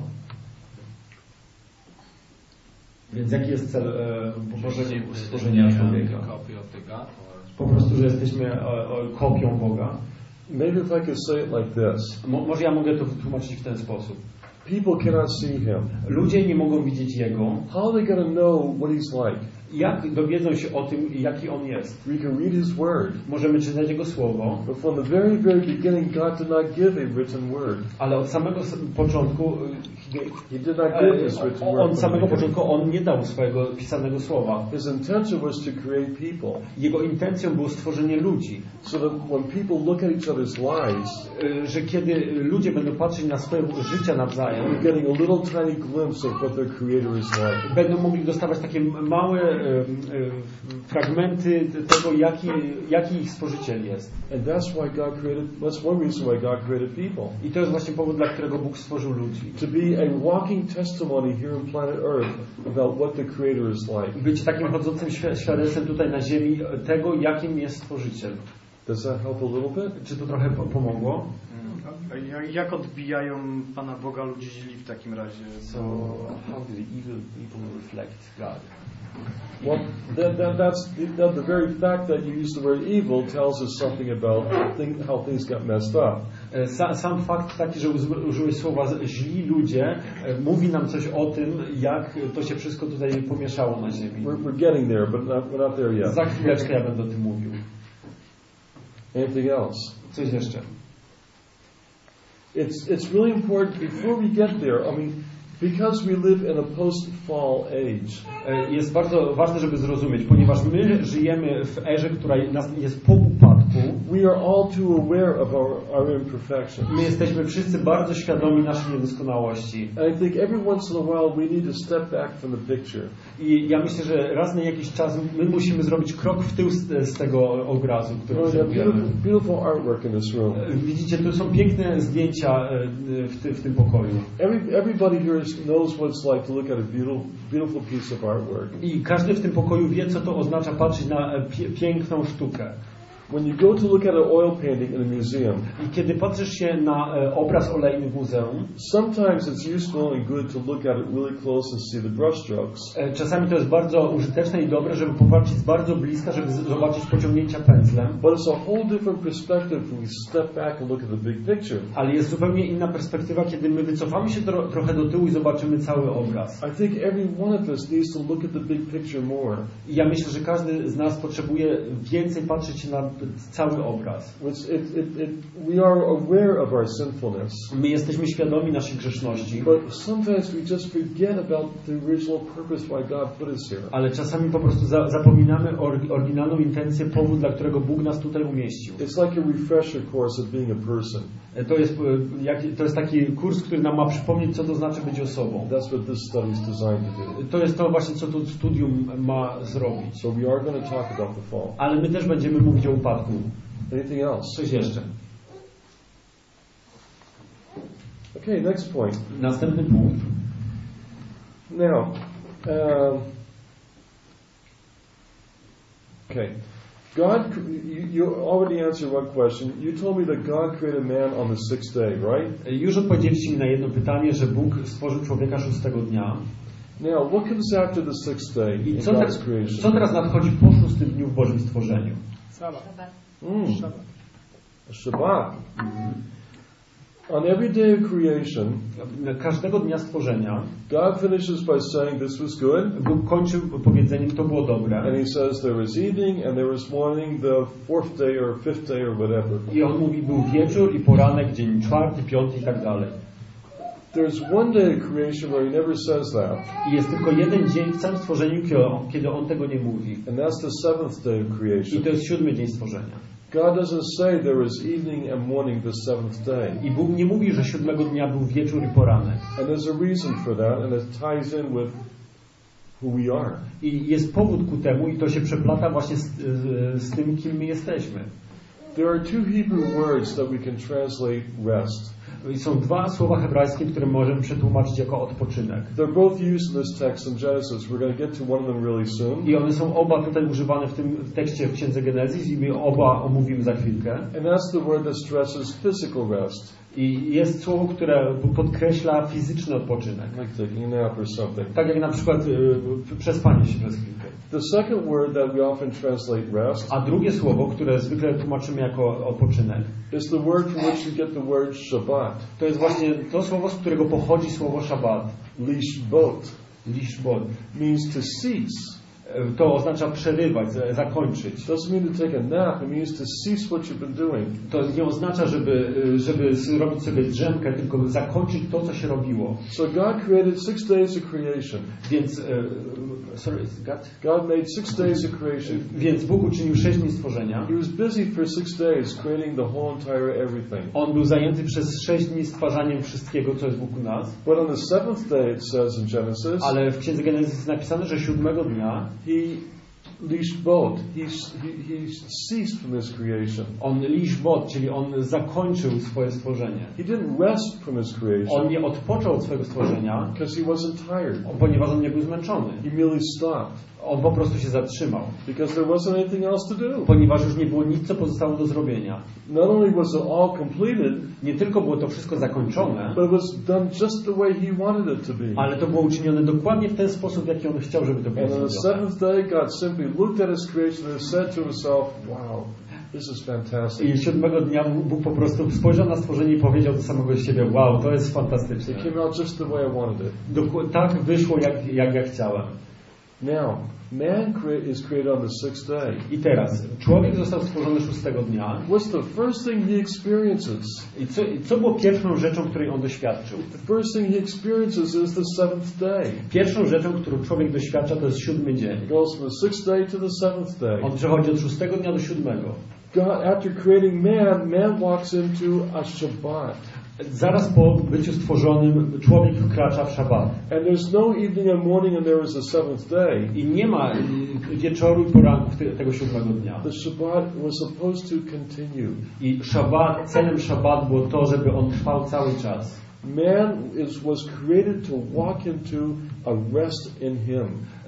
Więc jaki jest cel Bożego stworzenia człowieka? Copy of the God, or Po prostu, że jesteśmy kopią Boga. Maybe if I could say it like this. Może ja mogę to wytłumaczyć w ten sposób. People cannot see him. Ludzie nie mogą widzieć Jego. How are they going to know what he's like? Jak dowiedzą się o tym, jaki On jest? We can read his word. Możemy czytać Jego Słowo, But from the very, very beginning, God did not give a written word. ale od samego początku He did not give his written word. od samego początku On nie dał swojego pisanego słowa. His intention was to create people. Jego intencją było stworzenie ludzi. So that when people look at each other's lives, Że kiedy ludzie będą patrzeć na swoje życia nawzajem, they're getting a little tiny glimpse of what their Creator is like. będą mogli dostawać takie małe fragmenty tego, jaki ich stworzyciel jest. And that's one reason why God created people. I to jest właśnie powód, dla którego Bóg stworzył ludzi. To be a walking testimony here on planet Earth about what the Creator is like. Być takim chodzącym świadectwem tutaj na ziemi tego, jakim jest stworzyciel. Does that help a little bit? Czy to trochę pomogło? Jak odbijają Pana Boga ludzie źli w takim razie? So, how do the evil people reflect God? Well, that's the very fact that you use the word evil tells us something about how things got messed up. Sam fakt taki, że użyłeś słowa źli ludzie, mówi nam coś o tym, jak to się wszystko tutaj pomieszało na ziemi. We're getting there, but we're not there yet. Za chwileczkę ja będę o tym mówił. Anything else? Coś jeszcze. It's really important before we get there. I mean, Because we live in a post-fall age. Jest bardzo ważne, żeby zrozumieć, ponieważ my żyjemy w erze, która jest po upadku. We are all too aware of our imperfections. My jesteśmy wszyscy bardzo świadomi naszej niedoskonałości. And I think every once in a while we need to step back from the picture. I ja myślę, że raz na jakiś czas my musimy zrobić krok w tył z tego obrazu, który obserwujemy. Beautiful artwork in this room. Widzicie, tu są piękne zdjęcia w tym pokoju. Everybody here knows what it's like to look at a beautiful piece of artwork. I każdy w tym pokoju wie, co to oznacza patrzeć na piękną sztukę. When you go to look at an oil painting in a museum, I kiedy patrzysz się na obraz olejny w muzeum, sometimes it's useful and good to look at it really close and see the brushstrokes. Czasami to jest bardzo użyteczne i dobre, żeby popatrzeć z bardzo bliska, żeby zobaczyć pociągnięcia pędzlem. But it's a whole different perspective when we step back and look at the big picture. Ale jest zupełnie inna perspektywa, kiedy my wycofamy się trochę do tyłu i zobaczymy cały obraz. I think every one of us needs to look at the big picture more. I ja myślę, że każdy z nas potrzebuje więcej patrzeć na cały obraz. We are aware of our sinfulness. My jesteśmy świadomi naszej grzeszności. But sometimes we just forget about the original purpose why God put us here. Ale czasami po prostu zapominamy oryginalną intencję, powód, dla którego Bóg nas tutaj umieścił. It's like a refresher course of being a person. To jest taki kurs, który nam ma przypomnieć, co to znaczy być osobą. That's what this study is designed to do. To jest to właśnie, co to studium ma zrobić. So we are going to talk about the fall. Ale my też będziemy mówić o upadku. Anything else? Coś jeszcze. Okay, next point. Następny punkt. Now, okay. God, you already answered one question. You told me that God created man on the sixth day, right? Już odpowiedzieliście mi na jedno pytanie, że Bóg stworzył człowieka szóstego dnia. Now, what comes after the sixth day in God's creation? Co teraz nadchodzi po szóstym dniu w Bożym stworzeniu? Shabbat. On every day of creation, każdego dnia stworzenia, God finishes by saying this was good. Bóg kończył powiedzeniem, to było dobre. And he says there was evening and there was morning, the fourth day or fifth day or whatever. I on mówi, był wieczór i poranek, dzień czwarty, piąty i tak dalej. There's one day of creation where he never says that. I jest tylko jeden dzień w całym stworzeniu, kiedy on tego nie mówi. And that's the seventh day of creation. I to jest siódmy dzień stworzenia. God doesn't say there was evening and morning the seventh day. I Bóg nie mówi, że siódmego dnia był wieczór i poranek. And there's a reason for that, and it ties in with who we are. I jest powód ku temu i to się przeplata właśnie z tym, kim my jesteśmy. There are two Hebrew words that we can translate rest. I są dwa słowa hebrajskie, które możemy przetłumaczyć jako odpoczynek. They're both used in this text in Genesis. We're going to get to one of them really soon. I one są oba tutaj używane w tym tekście w Księdze Genezis i my oba omówimy za chwilkę. And that's the word that stresses physical rest. I jest słowo, które podkreśla fizyczny odpoczynek. Like taking a nap or something. Tak jak na przykład przespanie się przez chwilkę. The second word that we often translate rest. A drugie słowo, które zwykle tłumaczymy jako odpoczynek, is the word from which you get the word Shabbat. To jest właśnie to słowo, z którego pochodzi słowo Szabat. Lishbot. Lishbot. Means to cease. To oznacza przerywać, zakończyć. Doesn't mean to take a nap. It means to cease what you've been doing. To nie oznacza, żeby robić sobie drzemkę, tylko zakończyć to, co się robiło. So God created 6 days of creation. Więc God made 6 days of creation. Więc Bóg uczynił 6 dni stworzenia. He was busy for 6 days creating the whole entire everything. On był zajęty przez 6 dni stwarzaniem wszystkiego, co jest wokół nas. But on the seventh day it says in Genesis. Ale w Księdze Genezis jest napisane, że 7 dnia he ceased from his creation. On lishbot, czyli on zakończył swoje stworzenie. He didn't rest from his creation. On nie odpoczął od swojego stworzenia, because he wasn't tired. Ponieważ on nie był zmęczony. He merely stopped. On po prostu się zatrzymał. Because there wasn't anything else to do. Ponieważ już nie było nic, co pozostało do zrobienia. Not only was it all completed, nie tylko było to wszystko zakończone, but it was done just the way he wanted it to be. Ale to było uczynione dokładnie w ten sposób, jaki on chciał, żeby to było. And on the seventh day, God simply looked at his creation and said to himself, "Wow, this is fantastic." I 7 dnia Bóg po prostu spojrzał na stworzenie i powiedział do samego siebie: "Wow, to jest fantastyczne." It came out just the way I wanted it. Tak wyszło, jak ja chciałem. Now, man is created on the sixth day. I teraz, człowiek został stworzony 6 dnia. What's the first thing he experiences? I co było pierwszą rzeczą, której on doświadczył? The first thing he experiences is the seventh day. Pierwszą rzeczą, którą człowiek doświadcza, to jest 7 dzień. It goes from the sixth day to the seventh day. On przechodzi od 6 dnia do 7. God, after creating man walks into a Shabbat. Zaraz po byciu stworzonym człowiek wkracza w szabat. And there's no evening and morning and there is a seventh day. I nie ma wieczoru i poranku tego 7 dnia. The Shabbat was supposed to continue. I celem szabat było to, żeby on trwał cały czas. Man was created to walk into a rest in Him.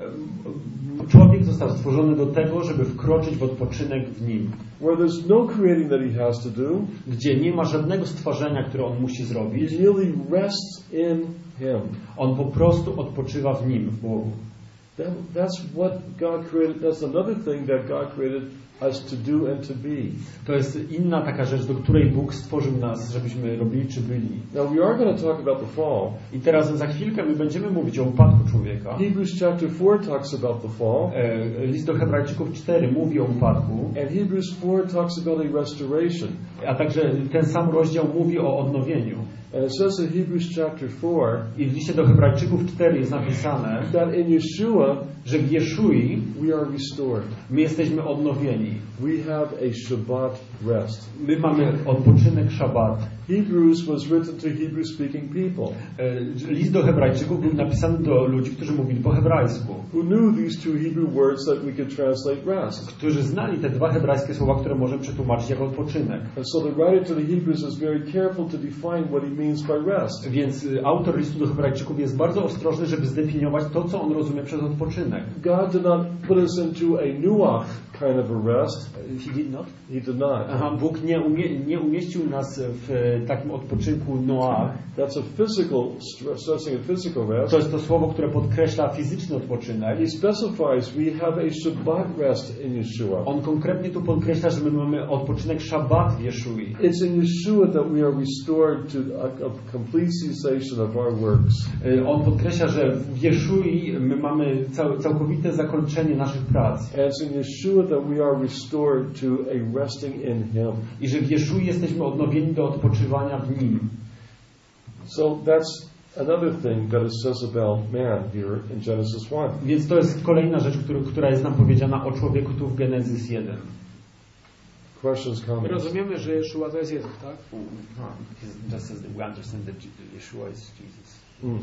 Człowiek został stworzony do tego, żeby wkroczyć w odpoczynek w nim. Where there's no creating that He has to do. Gdzie nie ma żadnego stworzenia, które on musi zrobić. He really rests in Him. On po prostu odpoczywa w nim, w Bogu. That's what God created. That's another thing that God created us to do and to be. To jest inna taka rzecz, do której Bóg stworzył nas, żebyśmy robili czy byli. Now we are going to talk about the fall. I teraz za chwilkę my będziemy mówić o upadku człowieka. Hebrews chapter 4 talks about the fall. List do Hebrajczyków 4 mówi o upadku. And Hebrews 4 talks about a restoration. A także ten sam rozdział mówi o odnowieniu. And it says in Hebrews chapter 4 I w liście do Hebrajczyków 4 jest napisane, that in Yeshua że w Jeszui we are restored. my jesteśmy odnowieni. We have a Shabbat rest. My mamy odpoczynek szabat. Hebrews was written to Hebrew-speaking people List do Hebrajczyków był napisany do ludzi, którzy mówili po hebrajsku. who knew these two Hebrew words that we could translate rest. Którzy znali te dwa hebrajskie słowa, które możemy przetłumaczyć jako odpoczynek. And so the writer to the Hebrews is very careful to define what he means by rest. Więc autor listu do Hebrajczyków jest bardzo ostrożny, żeby zdefiniować to, co on rozumie przez odpoczynek. God did not put us into a nuach kind of a rest. He did not? He did not. Aha, Bóg nie umieścił nas w takim odpoczynku Noach. That's a physical, stressing a physical rest. To jest to słowo, które podkreśla fizyczny odpoczynek. He specifies we have a Shabbat rest in Yeshua. On konkretnie tu podkreśla, że my mamy odpoczynek szabat w Jeszui. It's in Yeshua that we are restored to a complete cessation of our works. On podkreśla, że w Jeszui my mamy całkowite zakończenie naszych prac. And it's in Yeshua that we are restored to a resting in Him. I że w Jeszui jesteśmy odnowieni do odpoczywania w Nim. So that's another thing that it says about man here in Genesis 1. Więc to jest kolejna rzecz, która jest nam powiedziana o człowieku tu w Genezys 1. Questions, comments? Rozumiemy, że Jeszua to jest Jezus, tak? Just as we understand that Yeshua is Jesus.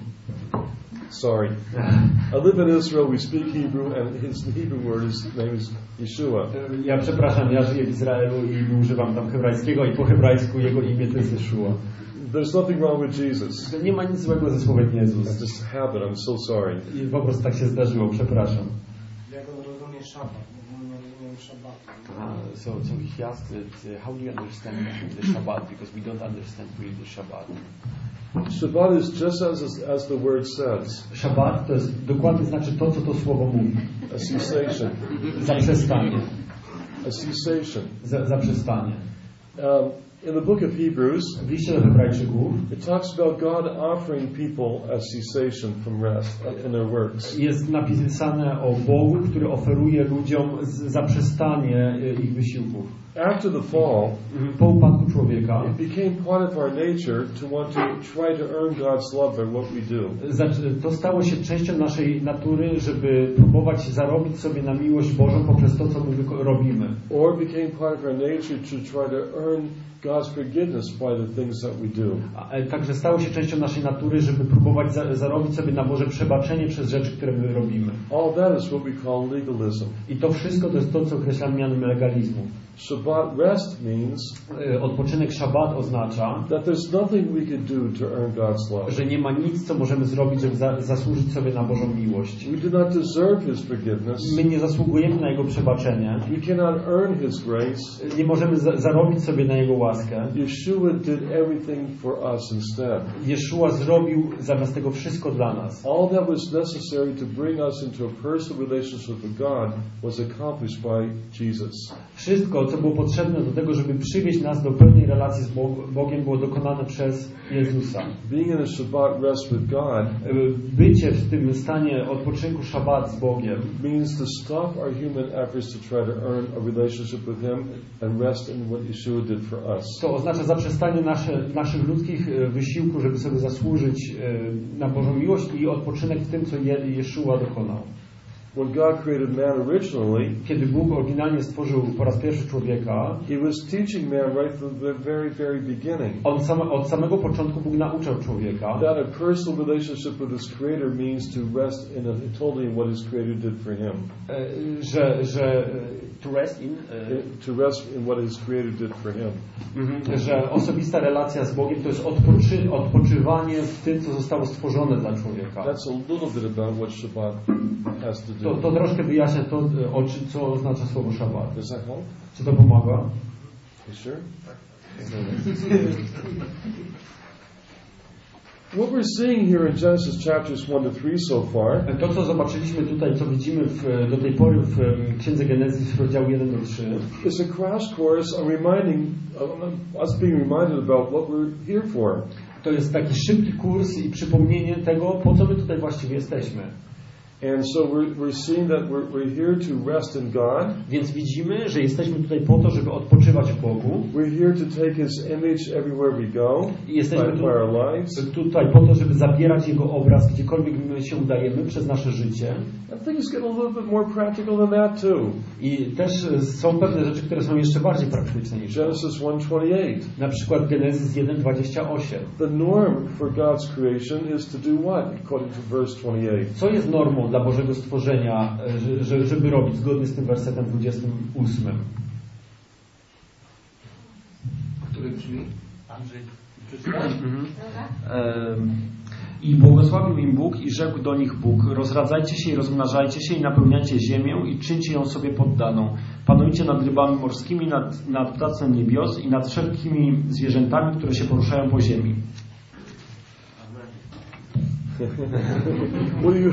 Sorry. I live in Israel, we speak Hebrew, and his Hebrew name is Yeshua. Ja przepraszam, ja żyję w Izraelu i używam tam hebrajskiego i po hebrajsku jego imię to jest Jeszua. There's nothing wrong with Jesus. Nie ma nic złego ze słowem Jezus. That's just a habit. I'm so sorry. I po prostu tak się zdarzyło, przepraszam. Jak on rozumie szabat? Nie rozumiem szabatu. So he asked that, how do you understand the Shabbat? Because we don't understand really the Shabbat. Shabbat is just as the word says. Szabat to jest dokładnie znaczy to, co to słowo mówi. A cessation. Zaprzestanie. A cessation. Zaprzestanie. In the book of Hebrews, w liście do Hebrajczyków it talks about God offering people a cessation from rest in their works. Jest napisane o Bogu, który oferuje ludziom zaprzestanie ich wysiłków. After the fall, po upadku człowieka, it became part of our nature to want to try to earn God's love by what we do. To stało się częścią naszej natury, żeby próbować zarobić sobie na miłość Bożą poprzez to, co my robimy. Or it became part of our nature to try to earn God's forgiveness by the things that we do. Także stało się częścią naszej natury, żeby próbować zarobić sobie na Boże przebaczenie przez rzeczy, które my robimy. All that is what we call legalism. I to wszystko to jest to, co określamy mianem legalizmu. Shabbat rest means odpoczynek szabat oznacza, that there's nothing we could do to earn God's love. Że nie ma nic, co możemy zrobić, żeby zasłużyć sobie na Bożą miłość. We do not deserve His forgiveness. My nie zasługujemy na Jego przebaczenie. We cannot earn His grace. Nie możemy zarobić sobie na Jego łaskę. łaskę. Yeshua did everything for us instead. Jeszua zrobił zamiast tego wszystko dla nas. All that was necessary to bring us into a personal relationship with God was accomplished by Jesus. Wszystko, co było potrzebne do tego, żeby przywieźć nas do pełnej relacji z Bogiem, było dokonane przez Jezusa. Being in a Shabbat rest with God Bycie w tym stanie odpoczynku szabat z Bogiem means to stop our human efforts to try to earn a relationship with Him and rest in what Yeshua did for us. to oznacza zaprzestanie naszych ludzkich wysiłków, żeby sobie zasłużyć na Bożą miłość i odpoczynek w tym, co Jeszua dokonał. When God created man originally, Kiedy Bóg oryginalnie stworzył po raz pierwszy człowieka, He was teaching man right from the very, very beginning od samego początku Bóg nauczał człowieka, that a personal relationship with His Creator means to rest in totally in what His Creator did for him. że to rest in, To rest in what His Creator did for him. że osobista relacja z Bogiem to jest odpoczywanie w tym, co zostało stworzone dla człowieka. That's a little bit about what Shabbat has to do. To troszkę wyjaśnia to, co oznacza słowo szabat. Does that help? Czy to pomaga? You sure? What we're seeing here in Genesis chapters 1 to 3 so far To, co zobaczyliśmy tutaj, co widzimy do tej pory w Księdze Genezis w rozdziału 1 do 3, is a crash course on us being reminded about what we're here for. to jest taki szybki kurs i przypomnienie tego, po co my tutaj właściwie jesteśmy. And so we're seeing that we're here to rest in God. Więc widzimy, że jesteśmy tutaj po to, żeby odpoczywać w Bogu. We're here to take His image everywhere we go I jesteśmy by our lives. tutaj po to, żeby zabierać Jego obraz gdziekolwiek my się udajemy przez nasze życie. I think it's getting a little bit more practical than that too. I też są pewne rzeczy, które są jeszcze bardziej praktyczne niż to. Genesis 1:28. Na przykład Genezis 1:28. The norm for God's creation is to do what? According to verse 28. Co jest normą dla Bożego stworzenia, żeby robić zgodnie z tym wersetem 28? Który brzmi? Andrzej, I błogosławił im Bóg i rzekł do nich Bóg: rozradzajcie się i rozmnażajcie się i napełniajcie ziemię i czyńcie ją sobie poddaną. Panujcie nad rybami morskimi, nad ptactwem niebios i nad wszelkimi zwierzętami, które się poruszają po ziemi. What do you?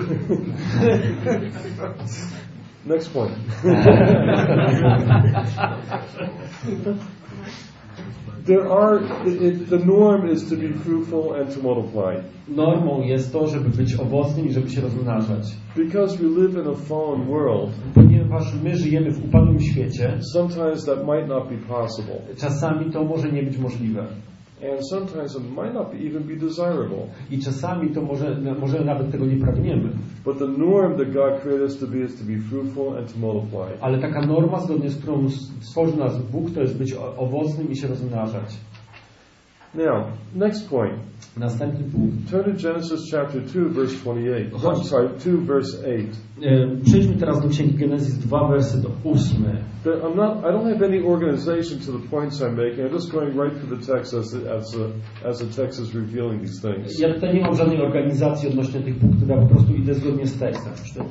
Next point. The norm is to be fruitful and to multiply. Normą jest to, żeby być owocnym i żeby się rozmnażać. Because we live in a fallen world, Ponieważ my żyjemy w upadłym świecie, sometimes that might not be possible. czasami to może nie być możliwe. And sometimes it might not even be desirable. I czasami to może nawet tego nie pragniemy. But the norm that God created us to be is to be fruitful and to multiply. Ale taka norma, zgodnie z którą stworzył nas Bóg, to jest być owocnym i się rozmnażać. Now, next point. Następny punkt. Turn to Genesis chapter 2, verse 28. I'm sorry, 2, verse 8. Przejdźmy teraz do Księgi Genezis 2, werset 8. I don't have any organization to the points I'm making. I'm just going right through the text as the text is revealing these things. Ja tutaj nie mam żadnej organizacji odnośnie tych punktów, ja po prostu idę zgodnie z tekstem.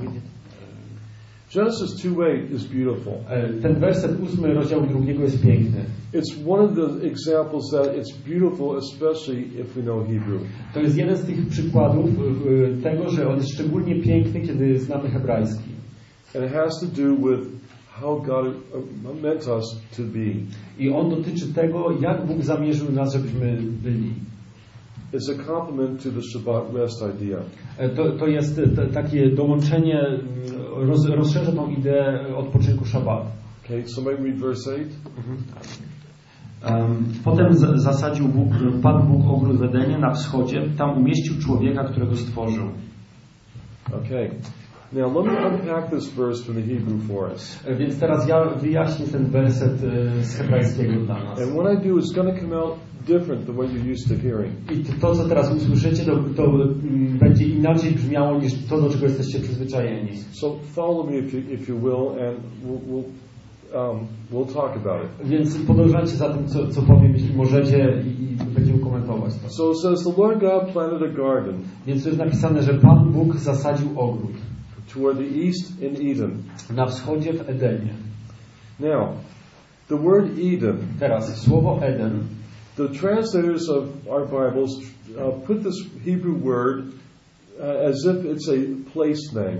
Genesis 2:8 is beautiful. Ten werset 8 rozdziału 2 jest piękny. It's one of the examples that it's beautiful, especially if we know Hebrew. To jest jeden z tych przykładów tego, że on jest szczególnie piękny, kiedy znamy hebrajski. And it has to do with how God meant us to be. I on dotyczy tego, jak Bóg zamierzył nas, żebyśmy byli. It's a complement to the Shabbat rest idea. To jest takie dołączenie, rozszerza tą ideę odpoczynku szabatu. Okay, somebody read verse 8. Potem zasadził Pan Bóg ogród w Edenie na wschodzie, tam umieścił człowieka, którego stworzył. Okay. Now let me unpack this verse from the Hebrew for us. Więc teraz ja wyjaśnię ten werset z hebrajskiego dla nas. And what I do is going to come out different than what you're used to hearing. I to, co teraz usłyszycie, to będzie inaczej brzmiało niż to, do czego jesteście przyzwyczajeni. So follow me if you will, and we'll talk about it. Więc podążajcie za tym, co powiem, jeśli możecie, i będziemy komentować to. So it says the Lord God planted a garden. Więc tu jest napisane, że Pan Bóg zasadził ogród. Toward the east in Eden. Na wschodzie w Edenie. Now, The word Eden. Teraz słowo Eden. The translators of our Bibles put this Hebrew word as if it's a place name.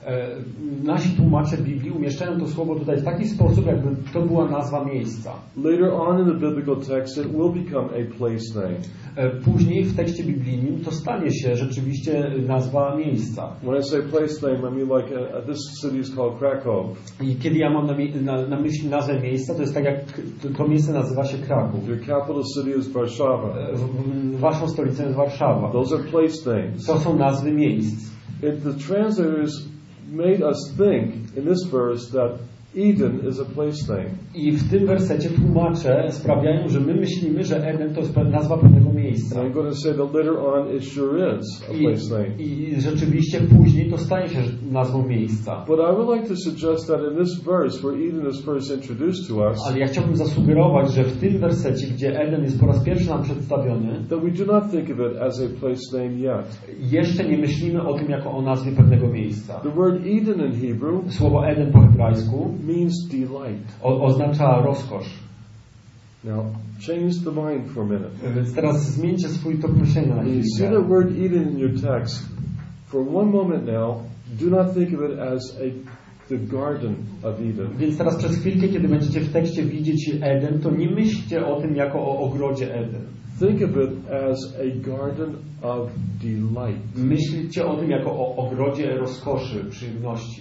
Nasi tłumacze Biblii umieszczają to słowo tutaj w taki sposób, jakby to była nazwa miejsca. Later on in the biblical text, it will become a place name. Później w tekście biblijnym to stanie się rzeczywiście nazwa miejsca. When I say place name, I mean like this city is called Krakow. I kiedy ja mam na myśli nazwę miejsca, to jest tak jak to miejsce nazywa się Kraków. Your capital city is Warszawa. Waszą stolicą jest Warszawa. Those are place names. To są nazwy miejsc. The translators made us think in this verse that Eden is a place name. I w tym wersecie tłumacze sprawiają, że my myślimy, że Eden to jest nazwa pewnego miejsca. And I'm going to say that later on it sure is a place name. I rzeczywiście później to staje się nazwą miejsca. But I would like to suggest that in this verse where Eden is first introduced to us, Ale ja chciałbym zasugerować, że w tym wersecie, gdzie Eden jest po raz pierwszy nam przedstawiony, that we do not think of it as a place name yet. jeszcze nie myślimy o tym jako o nazwie pewnego miejsca. The word Eden in Hebrew Słowo Eden po hebrajsku means delight. Oznacza rozkosz. Now, change the mind for a minute. Więc teraz zmieńcie swój tok myślenia na You see chwilę. the word Eden in your text. For one moment now, do not think of it as the Garden of Eden. Więc teraz przez chwilkę, kiedy będziecie w tekście widzieć Eden, to nie myślcie o tym jako o ogrodzie Eden. Think of it as a garden of delight. Myślcie o tym jako o ogrodzie rozkoszy, przyjemności.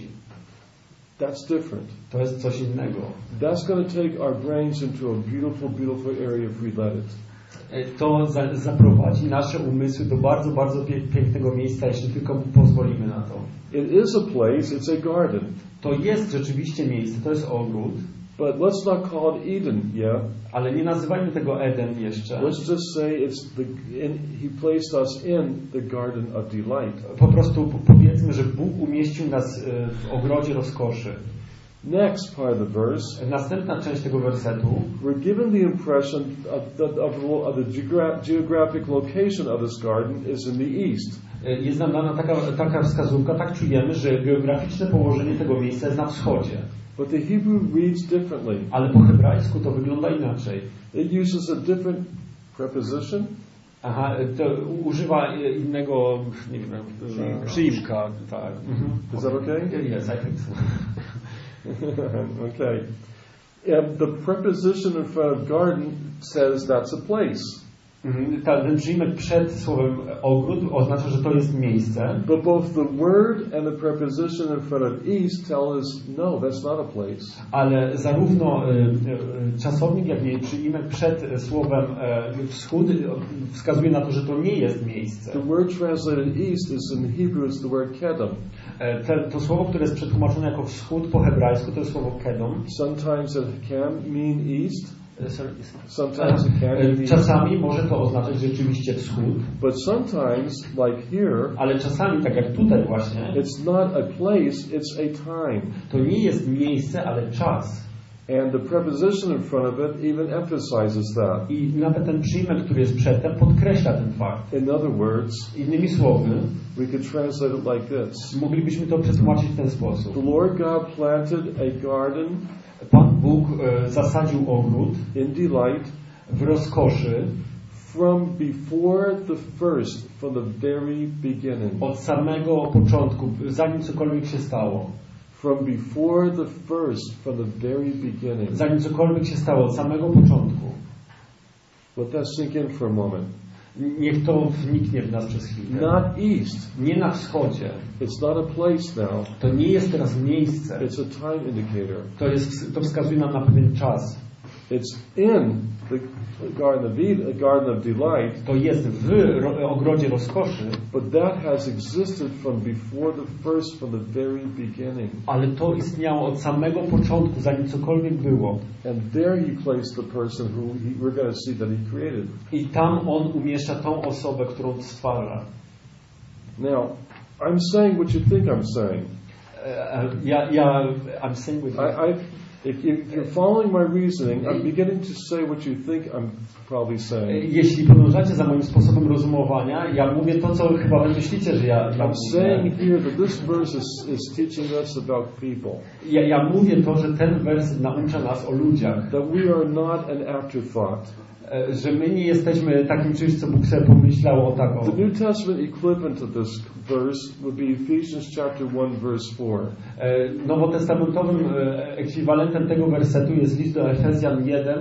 That's different. To jest coś innego. That's going to take our brains into a beautiful, beautiful area if we let it. To zaprowadzi nasze umysły do bardzo, bardzo pięknego miejsca, jeśli tylko pozwolimy na to. It is a place, it's a garden. To jest rzeczywiście miejsce, to jest ogród. But let's not call it Eden yet. Ale nie nazywajmy tego Eden jeszcze. Let's just say He placed us in the garden of delight. Po prostu powiedzmy, że Bóg umieścił nas w ogrodzie rozkoszy. Next part of the verse. Następna część tego wersetu. We're given the impression of the geographic location of this garden is in the east. Jest nam dana taka wskazówka, tak czujemy, że geograficzne położenie tego miejsca jest na wschodzie. But the Hebrew reads differently. Ale po hebrajsku to wygląda inaczej. It uses a different preposition. Aha, to używa innego, nie wiem, przyimka. Tak. Is that okay? Yes, I think so. Okay. And the preposition in front of garden says that's a place. Ten przyimek przed słowem ogród oznacza, że to jest miejsce. But both the word and the preposition in front of east tell us no, that's not a place. Ale zarówno czasownik, jak i przyimek przed słowem wschód wskazuje na to, że to nie jest miejsce. The word translated east is in Hebrew is the word kedem. To słowo, które jest przetłumaczone jako wschód po hebrajsku, to jest słowo kedom. Sometimes it can mean east. Sometimes it can mean czasami może to oznaczać rzeczywiście wschód. But sometimes, like here, ale czasami, tak jak tutaj właśnie, it's not a place, it's a time. To nie jest miejsce, ale czas. And the preposition in front of it even emphasizes that. I nawet ten przyjmek, który jest przedtem, podkreśla ten fakt. In other words, innymi słowy, we could translate it like this. Moglibyśmy to przetłumaczyć w ten sposób. The Lord God planted a garden. Pan Bóg zasadził ogród in delight, w rozkoszy, from before the first, from the very beginning. Od samego początku, zanim cokolwiek się stało. From before the first, from the very beginning. Zanim cokolwiek się stało, od samego początku. Let that sink in for a moment. Niech to wniknie w nas przez chwilę. Not east. Nie na wschodzie. It's not a place now. To nie jest teraz miejsce. It's a time indicator. To wskazuje nam na pewien czas. It's in the garden of delight. To jest w ogrodzie rozkoszy. But that has existed from before the first, from the very beginning. Ale to istniało od samego początku, zanim cokolwiek było. And there he placed the person who we're going to see that he created. I tam on umieszcza tą osobę, którą stwarza. Now, I'm saying what you think I'm saying. I'm saying what If you're following my reasoning, I'm beginning to say what you think I'm probably saying. Jeśli podążacie za moim sposobem rozumowania, ja mówię to, co chyba wy myślicie, że ja I'm mówię. saying here that this verse is teaching us about people. Ja mówię to, że ten wers naucza nas o ludziach. That we are not an afterthought. Że my nie jesteśmy takim czymś, co Bóg sobie pomyślał o taką. The New Testament equivalent to this verse would be Ephesians chapter 1 verse 4. Nowotestamentowym ekwiwalentem tego wersetu jest list do Efezjan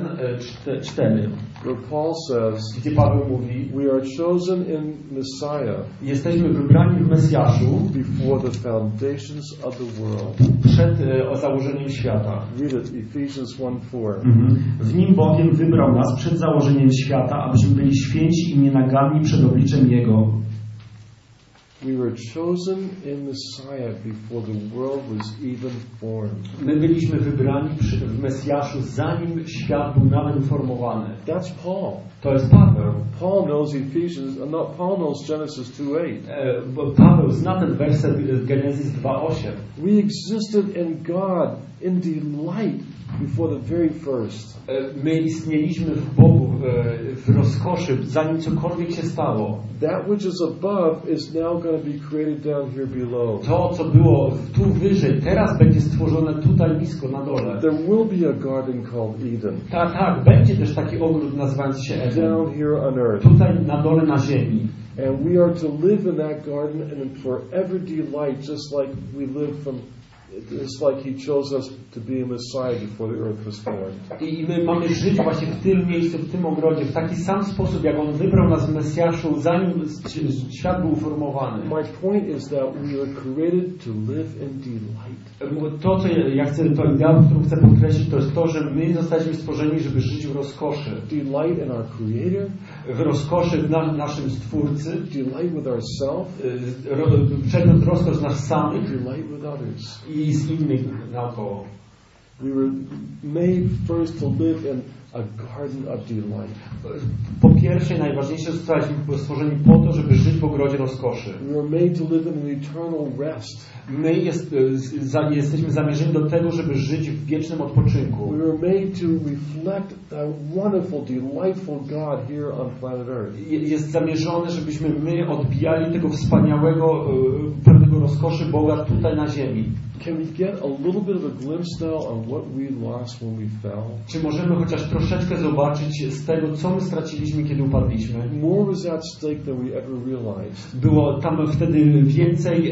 1:4, Where Paul says, gdzie Paweł mówi: we are chosen in Messiah jesteśmy wybrani w Mesjaszu before the foundations of the world. przed założeniem świata. Read it, Ephesians 1:4. W nim bowiem wybrał nas przed założeniem świata, abyśmy byli święci i nienaganni przed obliczem Jego. We were chosen in Messiah before the world was even formed. My byliśmy wybrani w Mesjaszu, zanim świat był nawet uformowany. That's Paul. To jest Paweł. Paul knows Ephesians, Paul knows Genesis 2:8. Bo Paweł zna ten werset Genezis 2:8. We existed in God in delight before the very first. My istnieliśmy w Bogu w rozkoszy, zanim cokolwiek się stało. That which is above is now going to be created down here below. To, co było tu wyżej, teraz będzie stworzone tutaj nisko, na dole. There will be a garden called Eden. Tak, będzie też taki ogród nazywający się Eden. Down here on earth. Tutaj na dole na ziemi. And we are to live in that garden and forever delight, just like we live from. It's like He chose us to be a Messiah before the earth was formed. I my mamy żyć właśnie w tym miejscu, w tym ogrodzie, w taki sam sposób, jak On wybrał nas w Mesjaszu, zanim świat był uformowany. My point is that we are created to live in delight. To, co ja chcę, to ideał, którą chcę podkreślić, to jest to, że my zostaliśmy stworzeni, żeby żyć w rozkoszy. Delight in our Creator. W rozkoszy w naszym Stwórcy. Delight with ourselves. Przegląd rozkosz nas samych. Delight with others. I z innych naokoło. We were made first to live in a garden of delight. Po pierwsze, najważniejsze, zostaliśmy stworzeni po to, żeby żyć w ogrodzie rozkoszy. We were made to live in an eternal rest. My jesteśmy zamierzeni do tego, żeby żyć w wiecznym odpoczynku. We were made to reflect that wonderful, delightful God here on planet Earth. Jest zamierzone, żebyśmy my odbijali tego wspaniałego, pełnego rozkoszy Boga tutaj na ziemi. Can we get a little bit of a glimpse now on what we lost when we fell? Czy możemy chociaż troszeczkę zobaczyć z tego, co my straciliśmy, kiedy upadliśmy? More was at stake than we ever realized. Było tam wtedy więcej,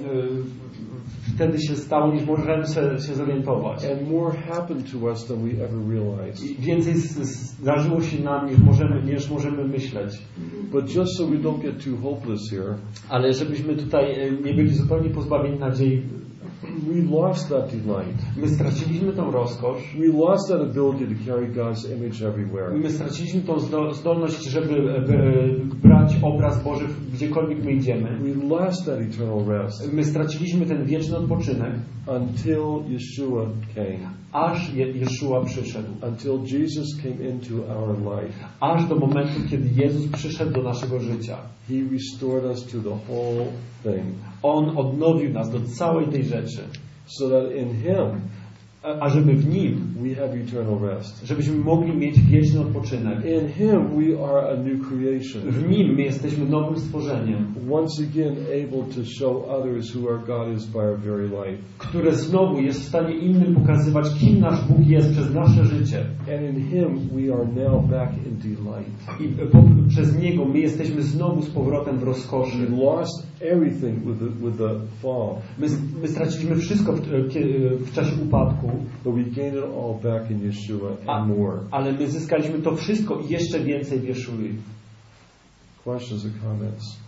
wtedy się stało, niż możemy się zorientować. And more happened to us than we ever realized. I więcej zdarzyło się nam, niż możemy myśleć. But just so we don't get too hopeless here, ale żebyśmy tutaj nie byli zupełnie pozbawieni nadziei, we lost that delight. My straciliśmy tą rozkosz. We lost that ability to carry God's image everywhere. My straciliśmy tą zdolność, żeby brać obraz Boży gdziekolwiek my idziemy. We lost that eternal rest. My straciliśmy ten wieczny odpoczynek. Until Yeshua came. Aż Jeszua przyszedł. Until Jesus came into our life. Aż do momentu, kiedy Jezus przyszedł do naszego życia. He restored us to the whole thing. On odnowił nas do całej tej rzeczy. So that in Him, a żeby w Nim we have eternal rest. Żebyśmy mogli mieć wieczny odpoczynek. In Him we are a new creation. W Nim my jesteśmy nowym stworzeniem. Once again able to show others who our God is by our very life. Które znowu jest w stanie innym pokazywać, kim nasz Bóg jest przez nasze życie. And in Him we are now back in delight. I przez Niego my jesteśmy znowu z powrotem w rozkoszy. We lost everything with the fall. My straciliśmy wszystko w czasie upadku. But we gained it all back in Yeshua and more. Ale my zyskaliśmy to wszystko i jeszcze więcej w Jeszui. Questions or comments?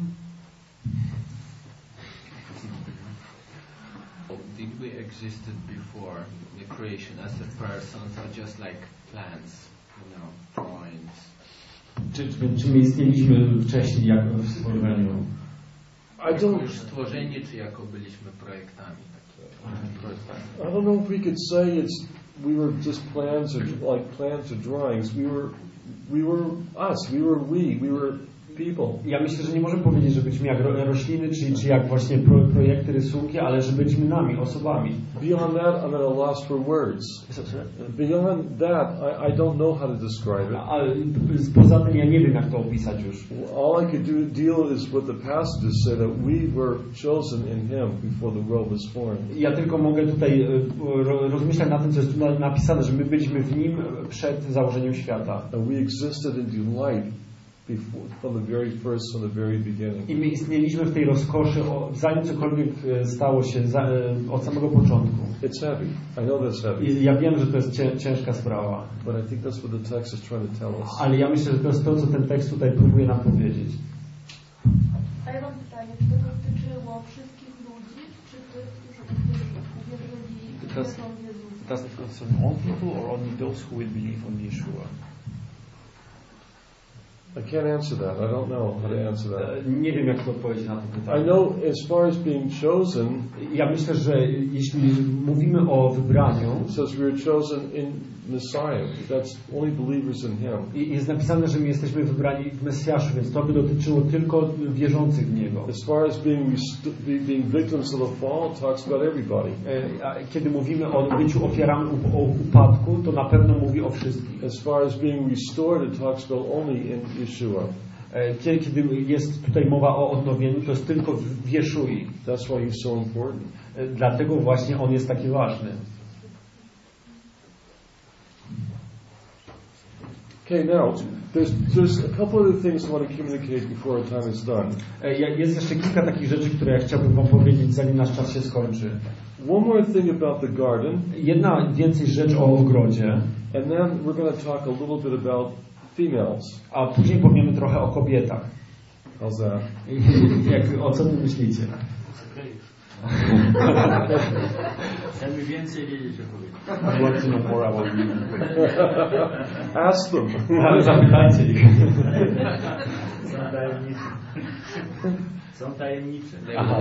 Did we existed before the creation as a persons or just like plants, drawings? Czy my istnieliśmy wcześniej jako w stworzeniu? Jako już stworzenie, czy jako byliśmy projektami? I don't know if we could say we were just plans or like plans or drawings. We were us. We were people. Ja myślę, że nie możemy powiedzieć, że byliśmy jak rośliny, czy jak właśnie projekty, rysunki, ale że byliśmy nami, osobami. Beyond that, I'm at a loss for words. Beyond that, I don't know how to describe it. A poza tym ja nie wiem, jak to opisać już. All I could deal is what the passages say, that we were chosen in Him before the world was formed. Ja tylko mogę tutaj rozmyślać na tym, co jest tu napisane, że my byliśmy w Nim przed założeniem świata. And we existed in delight from the very first, from the very beginning. I my istnieliśmy w tej rozkoszy, zanim cokolwiek stało się, od samego początku. It's heavy. I know that's heavy. I ja wiem, że to jest ciężka sprawa. But I think that's what the text is trying to tell us. Ale ja myślę, że to jest to, co ten tekst tutaj próbuje nam powiedzieć. A ja mam pytanie, czy to dotyczyło wszystkich ludzi, czy tych, którzy uwierzyli w Jezusa? Does it concern all people or only those who will believe on Yeshua? I can't answer that. I don't know how to answer that. Nie wiem, jak to odpowiedzieć na to pytanie. I know as far as being chosen, ja myślę, że jeśli mówimy o wybraniu, it says we were chosen in Messiah. That's only believers in Him. I jest napisane, że my jesteśmy wybrani w Mesjaszu, więc to by dotyczyło tylko wierzących w Niego. As far as being victims of the fall, it talks about everybody. Kiedy mówimy o byciu ofiarami upadku, to na pewno mówi o wszystkich. As far as being restored, it talks about only in Yeshua. Kiedy jest tutaj mowa o odnowieniu, to jest tylko w Jeszui. That's why He's so important. Dlatego właśnie On jest taki ważny. Okay, now, there's a couple other things I want to communicate before our time is done. Jest jeszcze kilka takich rzeczy, które ja chciałbym Wam powiedzieć, zanim nasz czas się skończy. One more thing about the garden. Jedna więcej rzecz o ogrodzie. And then we're going to talk a little bit about females. A później powiemy trochę o kobietach. How's that? O co Wy myślicie? Chcemy więcej wiedzieć o kobietach. I want to know more about you. Ask them. Ale zapytajcie ich. Są tajemnicze.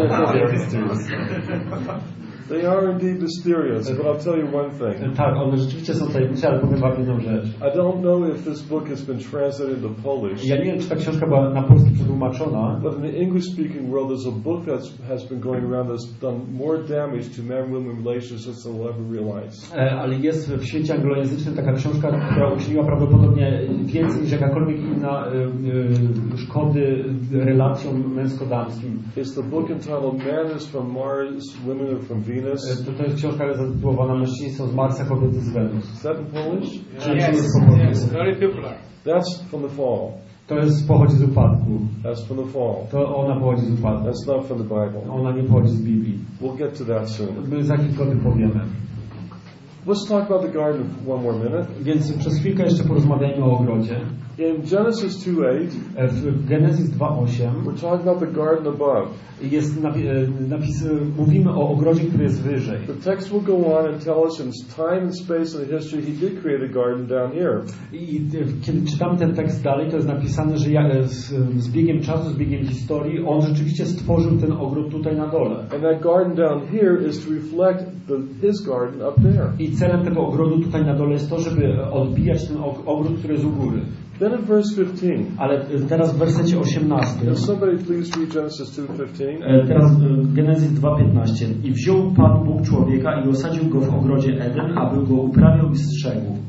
They are indeed mysterious, but I'll tell you one thing. Tak, one rzeczywiście są tajemnicze, ale powiem Wam jedną rzecz. I don't know if this book has been translated into Polish. Ja nie wiem, czy ta książka była na polski przetłumaczona. But in the English-speaking world, there's a book that has been going around that's done more damage to man-woman relationships than we'll ever realize. Ale jest w świecie anglojęzycznym taka książka, która uczyniła prawdopodobnie więcej niż jakakolwiek inna szkody relacjom męsko-damskim. It's the book entitled Man is from Mars, Women are from Venus. To jest książka zatytułowana Mężczyźni są z Marsa, kobiety z Wenus. Is that in Polish? Czy jest po polsku? Very popular. That's from the fall. To pochodzi z upadku. That's from the fall. To ona pochodzi z upadku. That's not from the Bible. Ona nie pochodzi z Biblii. We'll get to that soon. My za kilka dni powiemy. Let's talk about the garden one more minute. Więc przez chwilkę jeszcze porozmawiajmy o ogrodzie. In Genesis 2:8, w Genesis 2:8 we're talking about the garden above. Jest mówimy o ogrodzie, który jest wyżej. The text will go on and tell us in time and space and history He did create a garden down here. I kiedy czytamy ten tekst dalej, to jest napisane, że z biegiem czasu, z biegiem historii, On rzeczywiście stworzył ten ogród tutaj na dole. And that garden down here is to reflect His garden up there. I celem tego ogrodu tutaj na dole jest to, żeby odbijać ten ogród, który jest u góry. Then in verse 15. Ale teraz w wersecie 18. Can somebody please read Genesis 2:15? Teraz Genezis 2:15. I wziął Pan Bóg człowieka i osadził go w ogrodzie Eden, aby go uprawiał i strzegł.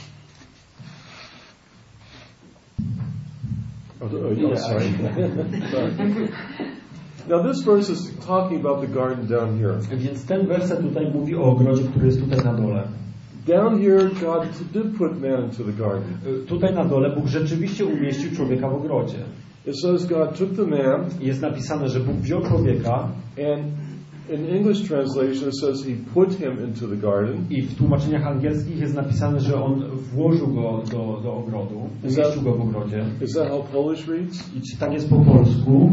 Sorry. Now this verse is talking about the garden down here. Więc ten werset tutaj mówi o ogrodzie, który jest tutaj na dole. Down here, God did put man into the garden. Tutaj na dole Bóg rzeczywiście umieścił człowieka w ogrodzie. It says God took the man. Jest napisane, że Bóg wziął człowieka. And in English translation it says He put him into the garden. I w tłumaczeniach angielskich jest napisane, że On włożył go do ogrodu. Umieścił go w ogrodzie. Is that how Polish reads? I czy tak jest po polsku?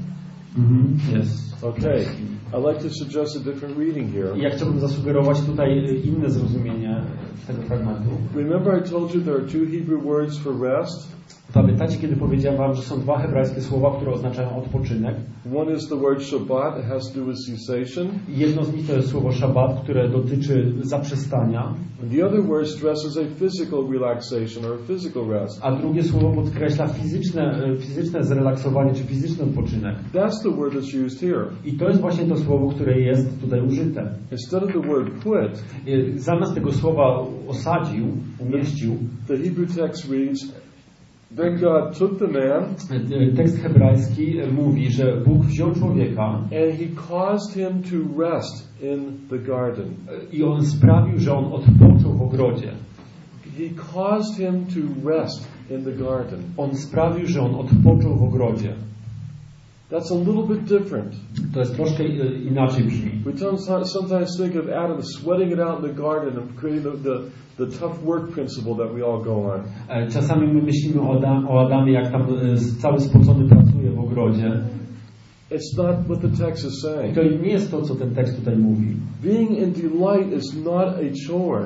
Yes. Okay. I'd like to suggest a different reading here. Ja chciałbym zasugerować tutaj inne zrozumienie tego fragmentu. Remember I told you there are two Hebrew words for rest? Pamiętacie, kiedy powiedziałem wam, że są dwa hebrajskie słowa, które oznaczają odpoczynek? One is the word Shabbat. It has to do with cessation. Jedno z nich to jest słowo szabat, które dotyczy zaprzestania. And the other word stresses a physical relaxation or a physical rest. A drugie słowo podkreśla fizyczne zrelaksowanie, czy fizyczny odpoczynek. That's the word that's used here. I to jest właśnie to słowo, które jest tutaj użyte. Instead of the word put, Zamiast tego słowa osadził, umieścił, the Hebrew text reads, Then God took the man, tekst hebrajski mówi, że Bóg wziął człowieka and He caused him to rest in the garden. i On sprawił, że on odpoczął w ogrodzie. He caused him to rest in the garden. On sprawił, że on odpoczął w ogrodzie. That's a little bit different. To jest troszkę inaczej brzmi. We sometimes think of Adam sweating it out in the garden and creating the tough work principle that we all go on. Czasami my myślimy o Adamie, jak tam cały spocony pracuje w ogrodzie. It's not what the text is I saying. to nie jest to, co ten tekst tutaj mówi. Being in delight is not a chore.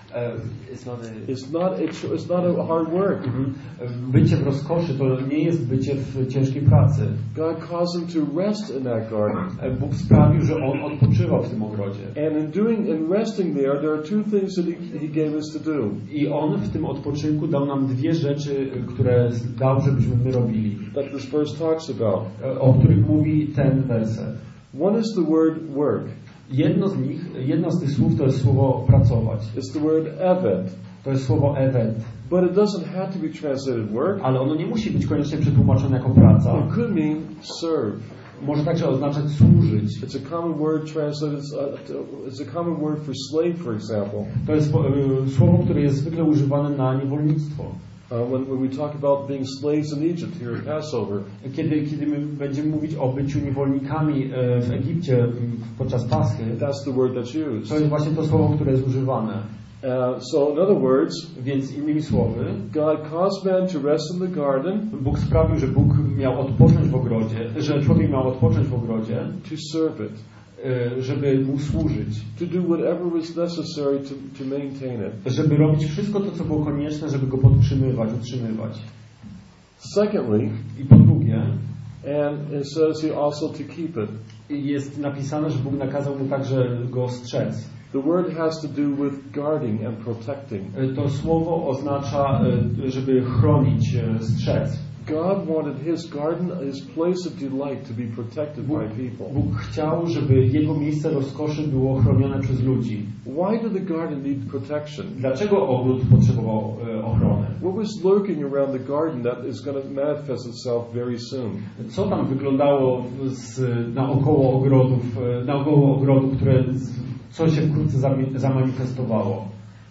It's not a hard work. Bycie w rozkoszy to nie jest bycie w ciężkiej pracy. God caused him to rest in that garden. Bóg sprawił, że on odpoczywał w tym ogrodzie. And in resting there are two things that he gave us to do. I on w tym odpoczynku dał nam dwie rzeczy, które dał, żebyśmy my robili. That this verse talks about. O których mówi ten werset. One is the word work. Jedno z tych słów to jest słowo pracować. It's the word evet. To jest słowo evet. But it doesn't have to be translated work. Ale ono nie musi być koniecznie przetłumaczone jako praca. It could mean serve. Może także oznaczać służyć. It's a common word translated. It's a common word for slave, for example. To jest słowo, które jest zwykle używane na niewolnictwo. When we talk about being slaves in Egypt here at Passover, kiedy my będziemy mówić o byciu niewolnikami w Egipcie podczas Paschy, that's the word that's used. to jest właśnie to słowo, które jest używane. So in other words, więc innymi słowy, God caused man to rest in the garden. Bóg sprawił, że Bóg miał odpocząć w ogrodzie, że człowiek miał odpocząć w ogrodzie, to serve it, żeby mu służyć, to do whatever was necessary to maintain it, żeby robić wszystko to, co było konieczne, żeby go podtrzymywać, utrzymywać. Secondly, i po drugie, and it says he also to keep it. Jest napisane, że Bóg nakazał mu także go strzec. The word has to do with guarding and protecting. To słowo oznacza, żeby chronić, strzec. God wanted his garden, his place of delight to be protected by people. Bóg chciał, żeby jego miejsce rozkoszy było chronione przez ludzi. Why did the garden need protection? Dlaczego ogród potrzebował ochrony? What was lurking around the garden that is going to manifest itself very soon? Co tam wyglądało naokoło ogrodu, które co się wkrótce zamanifestowało?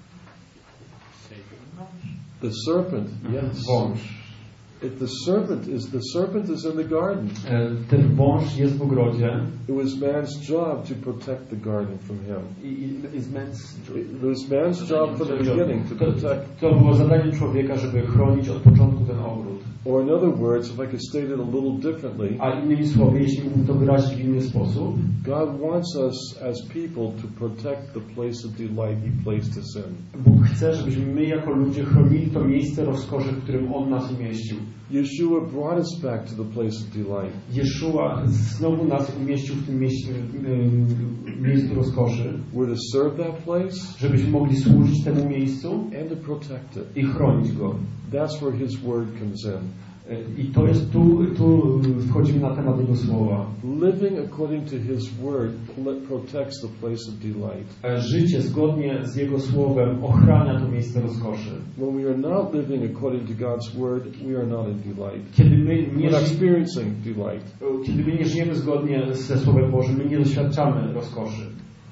The serpent, yes. Wąż. The serpent is in the garden. Ten wąż jest w ogrodzie. It was man's job to protect the garden from him. It was man's job from the beginning to protect. To było zadanie człowieka, żeby chronić od początku ten ogród. Or in other words, if I could state it a little differently, a innymi słowy, jeśli mógłbym to wyrazić w inny sposób, God wants us as people to protect the place of delight He placed us in. Bóg chce, żebyśmy my jako ludzie chronili to miejsce rozkoszy, w którym On nas umieścił. Yeshua brought us back to the place of delight. Jeszua znowu nas umieścił w tym miejscu rozkoszy. We're to serve that place, żebyśmy mogli służyć temu miejscu and to protect it. I chronić go. That's where His word comes in. I to jest tu wchodzimy na temat Jego słowa. Living according to His word protects the place of delight. Życie zgodnie z Jego słowem ochrania to miejsce rozkoszy. When we are not living according to God's word, we are not in delight. Kiedy my nie we're not experiencing delight. Kiedy my nie żyjemy zgodnie ze Słowem Bożym, my nie doświadczamy rozkoszy.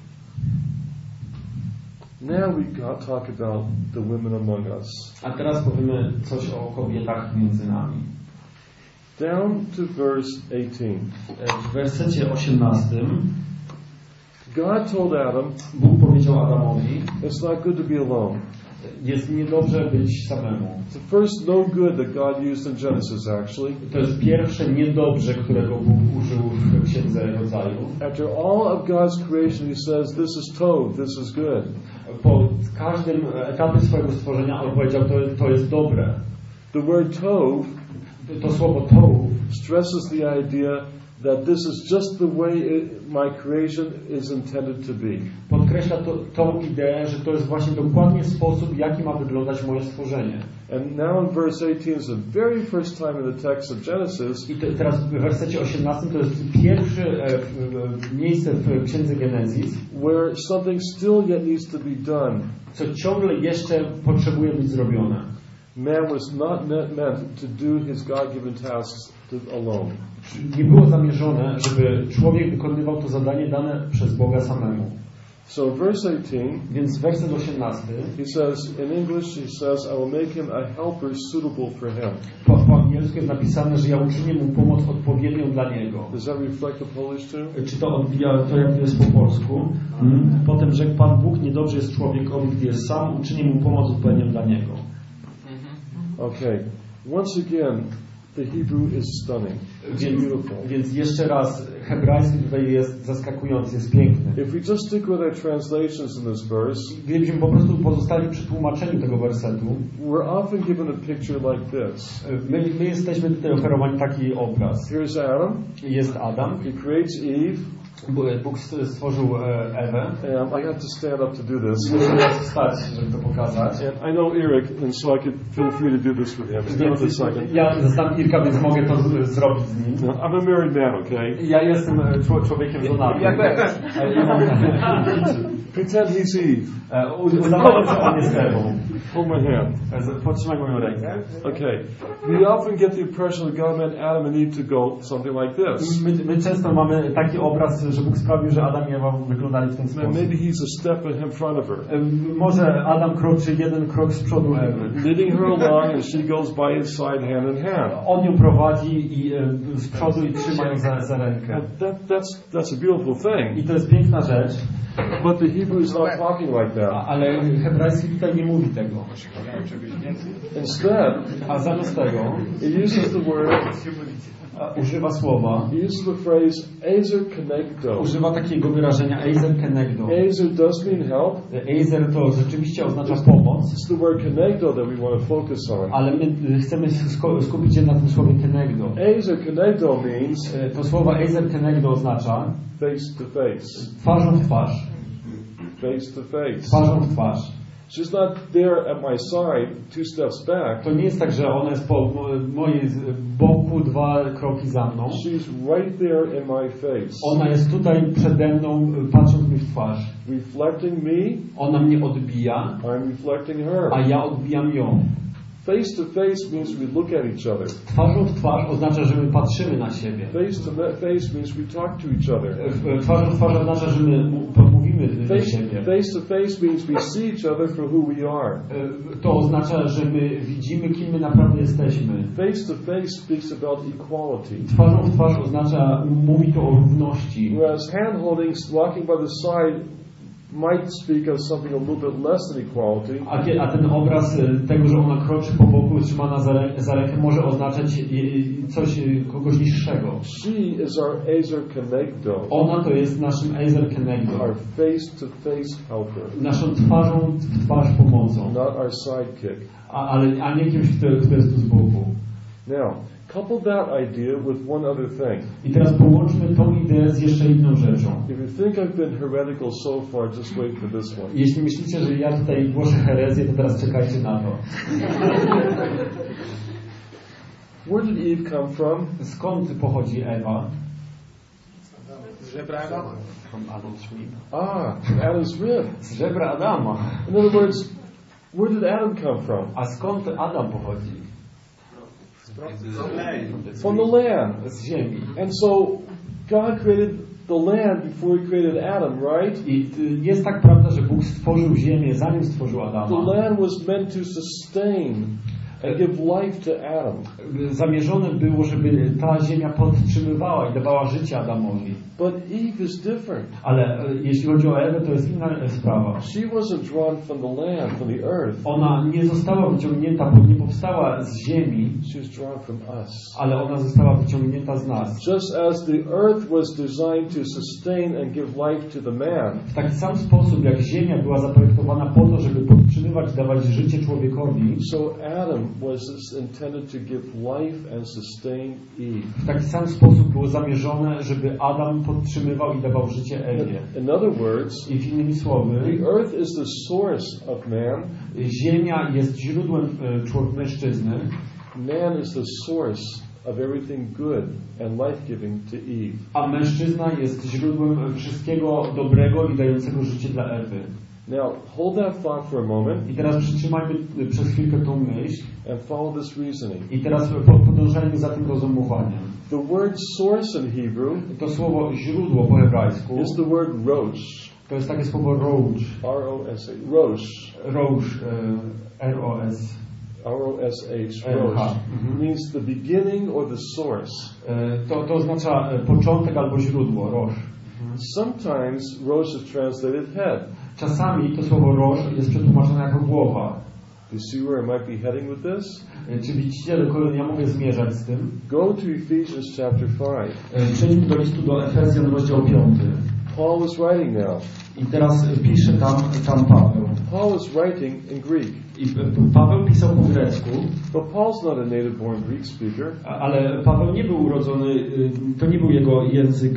Now we talk about the women among us. A teraz powiemy coś o kobietach między nami. Down to verse 18. W wersecie 18 God told Adam, Bóg powiedział Adamowi, it's not good to be alone. Jest niedobrze być samemu. It's the first no good that God used in Genesis, actually. To jest pierwsze niedobrze, którego Bóg użył w Księdze Rodzaju. After all of God's creation, He says, this is tov, this is good. Po każdym etapie swojego stworzenia On powiedział, to jest dobre. The word tov To słowo tohu stresses the idea that this is just the way my creation is intended to be. podkreśla tą ideę, że to jest właśnie dokładnie sposób, jaki ma wyglądać moje stworzenie. And now in verse 18 is the very first time in the text of Genesis I teraz w wersecie 18 to jest pierwsze miejsce w Księdze Genezis, where something still yet needs to be done. co ciągle jeszcze potrzebuje być zrobione. Man was not meant to do his God-given tasks alone. Nie było zamierzone, żeby człowiek wykonywał to zadanie dane przez Boga samemu. So in verse 18, Więc werset 18 he says, in English, he says, I will make him a helper suitable for him. po angielsku jest napisane, że ja uczynię mu pomoc odpowiednią dla niego. Does that reflect the Polish too? Czy to odbija to, jak to jest po polsku? Potem rzekł Pan Bóg, niedobrze jest człowiekowi, gdy jest sam, uczynię mu pomoc odpowiednią dla niego. Okay. Once again, the Hebrew is stunning. It's beautiful. Więc jeszcze raz, hebrajski tutaj jest zaskakujący, jest piękny. If we just stick with our translations in this verse, Gdybyśmy po prostu pozostali przy tłumaczeniu tego wersetu, we're often given a picture like this. my jesteśmy tutaj oferowani taki obraz. Here's Adam. Jest Adam, He creates Eve. Bóg stworzył Ewę. And I have to stand up to do this. Muszę wstać, żeby to pokazać. And I know Eric, and so I could feel free to do this with him. Stand up a second. Ja znam Irka, więc mogę to zrobić z nim. Now, I'm a married man, okay? Ja jestem człowiekiem żonatym. Pretend he's Eve. Udawałem, że on jest Ewą. Hold my hand. Podtrzymaj moją rękę. Okay. We often get the impression that God meant Adam and Eve to go something like this. My często mamy taki obraz, że Bóg sprawił, że Adam i Ewa wyglądali w ten And sposób. maybe he's a step in front of her, Może Adam kroczy jeden krok z przodu Ewy. leading her along, and she goes by his side, hand in hand. On ją prowadzi i z przodu i trzyma ją za rękę. And that's a beautiful thing. I to jest piękna rzecz, But the Hebrew is not talking like that. ale hebrajski tutaj nie mówi tego. Instead, A zamiast tego it uses the word, używa słowa, he uses the phrase Ezer Kenegdo. używa takiego wyrażenia Ezer Kenegdo. Ezer does mean help. Ezer to rzeczywiście oznacza pomoc, It's the word Kenegdo that we want to focus on. ale my chcemy skupić się na tym słowie Kenegdo. Ezer Kenegdo means To słowo Ezer Kenegdo oznacza face to face. twarzą w twarz. Face to face. Twarzą w twarz. She's not there at my side, 2 steps back. To nie jest tak, że ona jest po mojej boku 2 kroki za mną. She's right there in my face, Ona jest tutaj przede mną, patrząc mi w twarz. reflecting me. Ona mnie odbija, I'm reflecting her. a ja odbijam ją. Face to face means we look at each other. Twarzą w twarz oznacza, że my patrzymy na siebie. Face to face means we talk to each other. Twarzą w twarz oznacza, że my mówimy do siebie. Face to face means we see each other for who we are. To oznacza, że my widzimy, kim my naprawdę jesteśmy. Face to face speaks about equality. Twarzą w twarz oznacza, mówi to o równości. Whereas hand holding, walking by the side, might speak of something a little bit less than equality. A ten obraz tego, że ona kroczy po boku, trzymana za rękę, może oznaczać coś, kogoś niższego. She is our Ezer Kenegdo, Ona to jest naszym Ezer Kenegdo, our face-to-face helper, naszą twarzą w twarz pomocą, not our sidekick. a nie kimś, kto jest tu z boku. Now, couple that idea with one other thing. I teraz połączmy tą ideę z jeszcze inną rzeczą. If you think I've been heretical so far, just wait for this one. Jeśli myślicie, że ja tutaj głoszę herezję, to teraz czekajcie na to. Where did Eve come from? Skąd pochodzi Ewa? Z żebra Adama. From Adam's rib. From Adam's rib. Z żebra Adama. In other words, where did Adam come from? A skąd Adam pochodzi? From the land. Z ziemi. And so, God created the land before He created Adam, right? I jest tak prawda, że Bóg stworzył ziemię, zanim stworzył The Adama. land was meant to sustain and give life to Adam. Zamierzone było, żeby ta ziemia podtrzymywała i dawała życie Adamowi. But Eve is different. Ale jeśli chodzi o Ewę, to jest inna sprawa. She wasn't drawn from the land, from the earth. Ona nie została wyciągnięta, bo nie powstała z ziemi, She was drawn from us. ale ona została wyciągnięta z nas. Just as the earth was designed to sustain and give life to the man, W taki sam sposób, jak ziemia była zaprojektowana po to, żeby podtrzymywać, dawać życie człowiekowi, so Adam was intended to give life and sustain Eve. W taki sam sposób było zamierzone, żeby Adam podtrzymywał i dawał życie Ewie. In other words, I w innymi słowy, the earth is the source of man. Ziemia jest źródłem mężczyzny. Man is the source of everything good and life-giving to Eve. A mężczyzna jest źródłem wszystkiego dobrego i dającego życie dla Ewy. Now, hold that thought for a moment. I teraz przytrzymajmy przez chwilkę tą myśl. And follow this reasoning. I teraz podążajmy za tym rozumowaniem. The word source in Hebrew, to słowo źródło po hebrajsku, is the word rosh. To jest takie słowo rosh. R-O-S-H. Rosh. Rosh. R-O-S. R-O-S-H. Rosh. Means the beginning or the source. To oznacza początek albo źródło. Rosh. Sometimes rosh is translated head. Czasami to słowo rosh jest przetłumaczone jako głowa. You see where I might be heading with this? Czy widzicie, do kogo ja mogę zmierzać z tym? Go to Ephesians chapter 5. Przejdźmy do listu do Efezjan, rozdział 5. Paul is writing now. I teraz pisze tam Paweł. Paul is writing in Greek. I Paweł pisał po grecku. But Paul's not a native-born Greek speaker. Ale Paweł nie był urodzony, to nie był jego język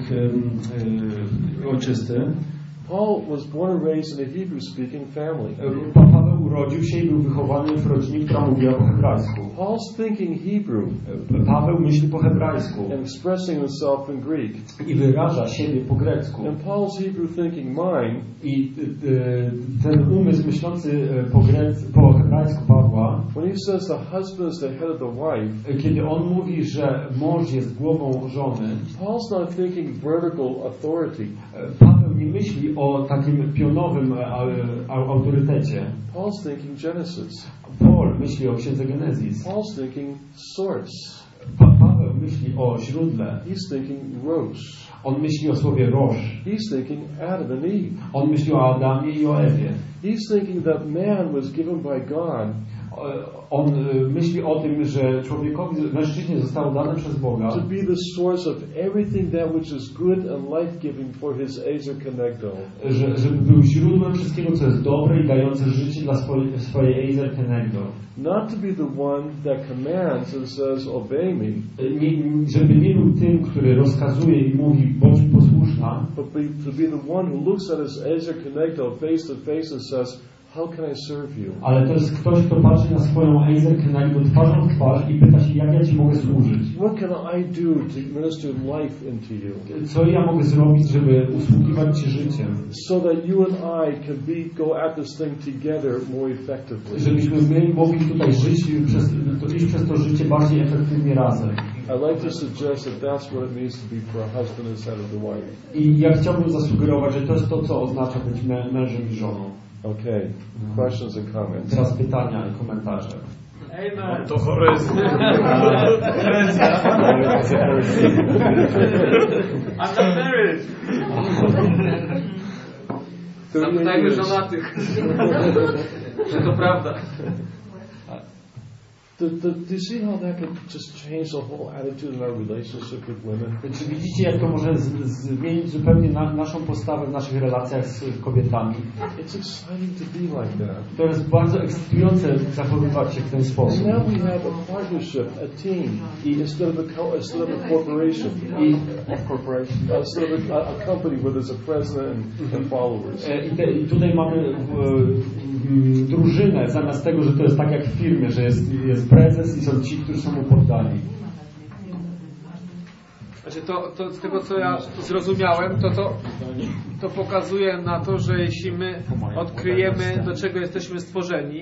ojczysty. Paul was born and raised in a Hebrew-speaking family. Paweł urodził się i był wychowany w rodzinie, która mówiła po hebrajsku. Paul's thinking Hebrew. Paweł myśli po hebrajsku. And expressing himself in Greek. I wyraża siebie po grecku. And Paul's Hebrew thinking mind. I ten umysł myślący po hebrajsku Pawła, when he says the husband is the head of the wife, kiedy on mówi, że mąż jest głową żony, Paul's not thinking vertical authority. Paweł nie myśli o takim pionowym autorytecie. Paul's thinking Genesis. Paul myśli o księdze Genezis. Paul's thinking source. Paweł myśli o źródle. He's thinking rosh. On myśli o słowie rosh. He's thinking Adam and Eve. On myśli o Adamie i o Ewie. He's thinking that man was given by God. On myśli o tym, że człowiekowi, mężczyźnie zostało dane przez Boga, to be the source of everything that which is good and life-giving for his Ezer Kenegdo. Żeby był źródłem wszystkiego, co jest dobre i dające życie dla swojej Ezer Kenegdo. Not to be the one that commands and says, obey me. Żeby nie był tym, który rozkazuje i mówi, bądź mi posłuszna, but to be the one who looks at his Ezer Kenegdo face to face and says, how can I serve you? Ale to jest ktoś, kto patrzy na swoją Ezer Kenegdo twarzą w twarz i pyta się, jak ja Ci mogę służyć. What can I do to minister life into you? Co ja mogę zrobić, żeby usługiwać Ci życiem? So that you and I can go at this thing together more effectively. Żebyśmy my mogli tutaj żyć iść przez to życie bardziej efektywnie razem. I'd like to suggest that that's what it means to be for a husband instead of the wife. I ja chciałbym zasugerować, że to jest to, co oznacza być mężem i żoną. Okay. Questions and comments. Teraz pytania i komentarze. Amen. To herezja. I'm not married. Zapytajmy żonatych. Że to prawda. Do you see how that could just change the whole attitude in our relationship with women? Czy widzicie, jak to może zmienić zupełnie naszą postawę w naszych relacjach z kobietami? It's exciting to be like that. To jest bardzo ekscytujące zachowywać się w ten sposób. And now we have a partnership, a team, instead of a corporation. Instead of a company where there's a president and followers. I tutaj mamy drużynę, zamiast tego, że to jest tak jak w firmie, że jest prezes i są ci, którzy są mu poddani. Znaczy to z tego, co ja zrozumiałem, to pokazuje na to, że jeśli my odkryjemy, do czego jesteśmy stworzeni,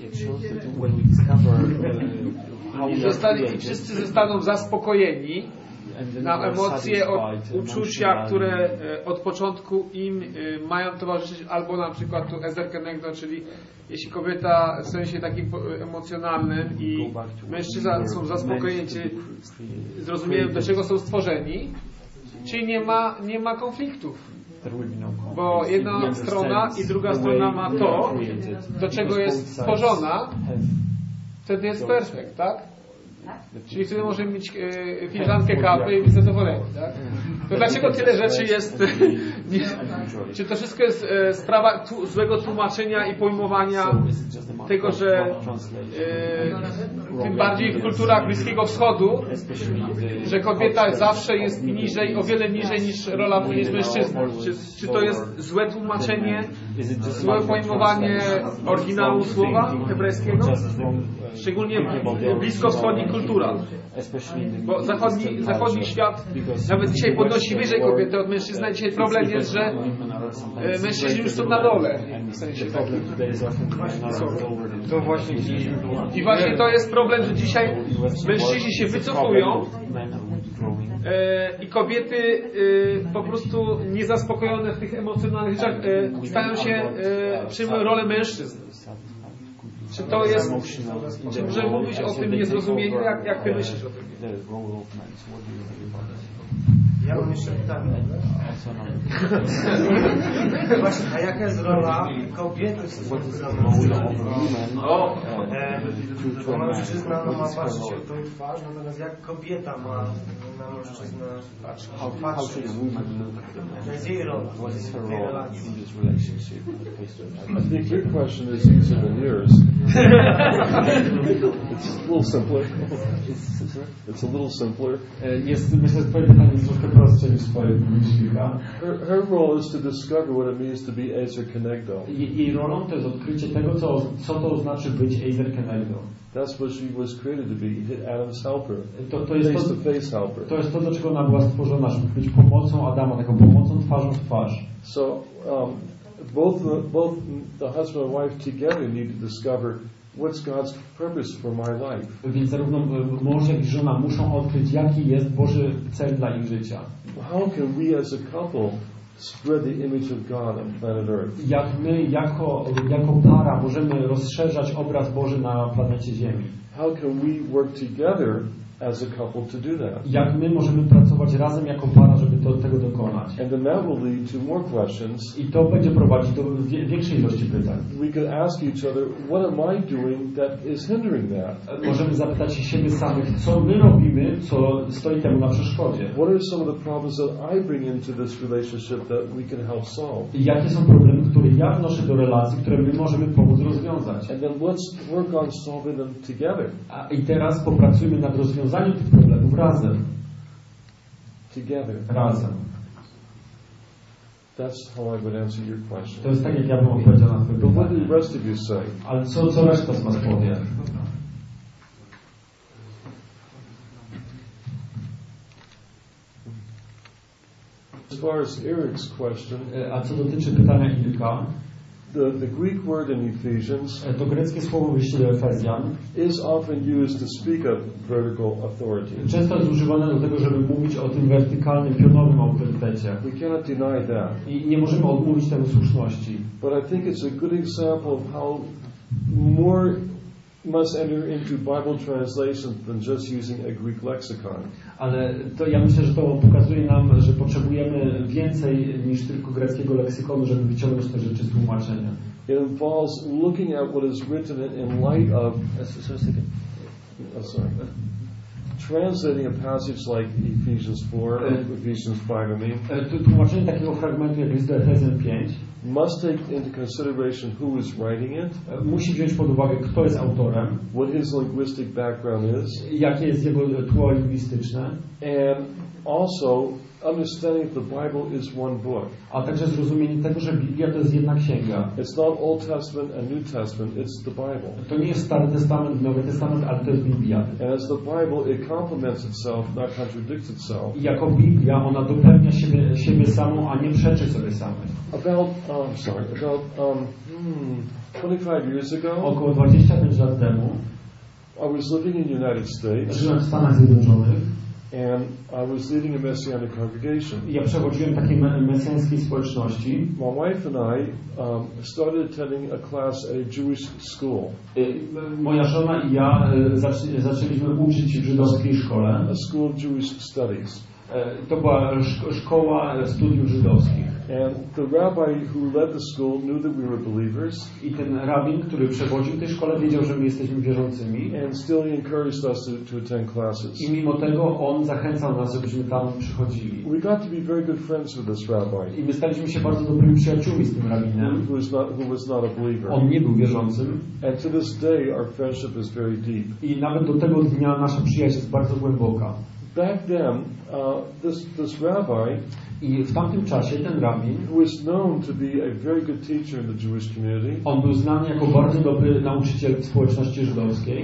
i wszyscy zostaną zaspokojeni na emocje, uczucia, które od początku im mają towarzyszyć, albo na przykład tu Ezer Kenegdo, czyli jeśli kobieta w sensie takim emocjonalnym i mężczyzna są zaspokojeni, czy zrozumieją, do czego są stworzeni, czyli nie ma konfliktów. Bo jedna strona i druga strona ma to, do czego jest stworzona, wtedy jest perfekt, tak? Czyli wtedy możemy mieć filiżankę kawy i być zadowoleni, tak? To dlaczego tyle rzeczy jest... Czy to wszystko jest sprawa złego tłumaczenia i pojmowania tego, że tym bardziej w kulturach Bliskiego Wschodu, że kobieta zawsze jest niżej, o wiele niżej niż rola mężczyzny. Czy to jest złe tłumaczenie, złe pojmowanie oryginału słowa hebrajskiego? Szczególnie w bliskowschodnich kulturach. Bo zachodni świat nawet dzisiaj podnosi wyżej kobietę od mężczyzny, a dzisiaj problem jest, że mężczyźni już są na dole. W sensie takim. To właśnie I właśnie to jest problem, że dzisiaj mężczyźni się wycofują i kobiety po prostu niezaspokojone w tych emocjonalnych rzeczach stają się, przyjmują rolę mężczyzn. Czy to jest, czy możemy mówić o tym niezrozumieniu, jak ty myślisz o tym? Ja mam jeszcze pytanie. Właśnie, a jaka jest rola kobiety w stosunku do mężczyzny? Bo mężczyzna ma patrzeć w tą twarz, natomiast jak kobieta ma na mężczyznę patrzeć? To jest jej rola w tej relacji. I think your question is easier than yours. It's a little simpler. It's a little simpler. Myślę, że twoje pytanie jest troszkę prostsze niż twoje kilka. Her role is to discover what it means to be Ezer Kenegdo. Jej rolą to jest odkrycie tego, co to znaczy być Ezer Kenegdo. That's what she was created to be, Adam's helper, face-to-face helper. To jest to, do czego ona była stworzona, żeby być pomocą Adama, taką pomocą twarzą w twarz. So both the husband and wife together need to discover what's God's purpose for my life. Więc zarówno mąż, jak i żona muszą odkryć, jaki jest Boży cel dla ich życia. How can we as a couple spread the image of God on planet Earth? Jak my jako para możemy rozszerzać obraz Boży na planecie Ziemi? How can we work together as a couple to do that? Jak my możemy pracować razem jako para, żeby tego dokonać? And then that will lead to more questions. I to będzie prowadzić do większej ilości pytań. We could ask each other, what am I doing that is hindering that? Możemy zapytać siebie samych, co my robimy, co stoi temu na przeszkodzie. What are some of the problems that I bring into this relationship that we can help solve? I jakie są problemy, które ja wnoszę do relacji, które my możemy pomóc rozwiązać? And then let's work on solving them together. I teraz popracujmy nad rozwiązaniem tych problemów razem. Together. Razem. That's how I would answer your question. To jest tak, jak ja bym odpowiedział na twoje But what do pytanie. the rest of you say? Ale co reszta z was powie? As far as Eric's question, a co dotyczy pytania Ilka, the Greek word in Ephesians, to greckie słowo w liście do Efezjan, is often used to speak of vertical authority. Często jest używane do tego, żeby mówić o tym wertykalnym, pionowym autorytecie. We cannot deny that. I nie możemy odmówić temu słuszności. But I think it's a good example of how more must enter into Bible translation than just using a Greek lexicon. Ale to ja myślę, że to pokazuje nam, że potrzebujemy więcej niż tylko greckiego leksykonu, żeby wyciągnąć te rzeczy z tłumaczenia. It involves looking at what is written in light of translating a passage like Ephesians 4, Ephesians 5, I mean. Tłumaczenie takiego fragmentu jak list do Efezjan 5 must take into consideration who is writing it, musi wziąć pod uwagę, kto jest autorem, what his linguistic background is, jakie jest jego tło lingwistyczne, and also understanding the Bible is one book. A także zrozumienie tego, że Biblia to jest jedna księga. It's not Old Testament and New Testament, it's the Bible. To nie jest Stary Testament, Nowy Testament, ale to jest Biblia. And as the Bible, it complements itself, not contradicts itself. I jako Biblia ona dopełnia siebie samą, a nie przeczy sobie samej. About 25 years ago, około 25 lat temu, I was living in the United States. Żyłem w Stanach Zjednoczonych. And I was leading a messianic congregation. Ja przewodziłem takiej mesjańskiej społeczności. My wife and I started attending a class at a Jewish school. Moja żona i ja zaczęliśmy uczyć w żydowskiej szkole. A school of Jewish studies. To była szkoła studiów żydowskich. And the rabbi who led the school knew that we were believers. I ten rabin, który przewodził tej szkole, wiedział, że my jesteśmy wierzącymi. And still he encouraged us to attend classes. I mimo tego on zachęcał nas, żebyśmy tam przychodzili. We got to be very good friends with this rabbi. I my staliśmy się bardzo dobrymi przyjaciółmi z tym rabinem. Who was not a believer. On nie był wierzącym. And to this day our friendship is very deep. I nawet do tego dnia nasza przyjaźń jest bardzo głęboka. Back then, this rabbi, i w tamtym czasie ten rabin, who was known to be a very good teacher in the Jewish community, on był znany jako bardzo dobry nauczyciel w społeczności żydowskiej,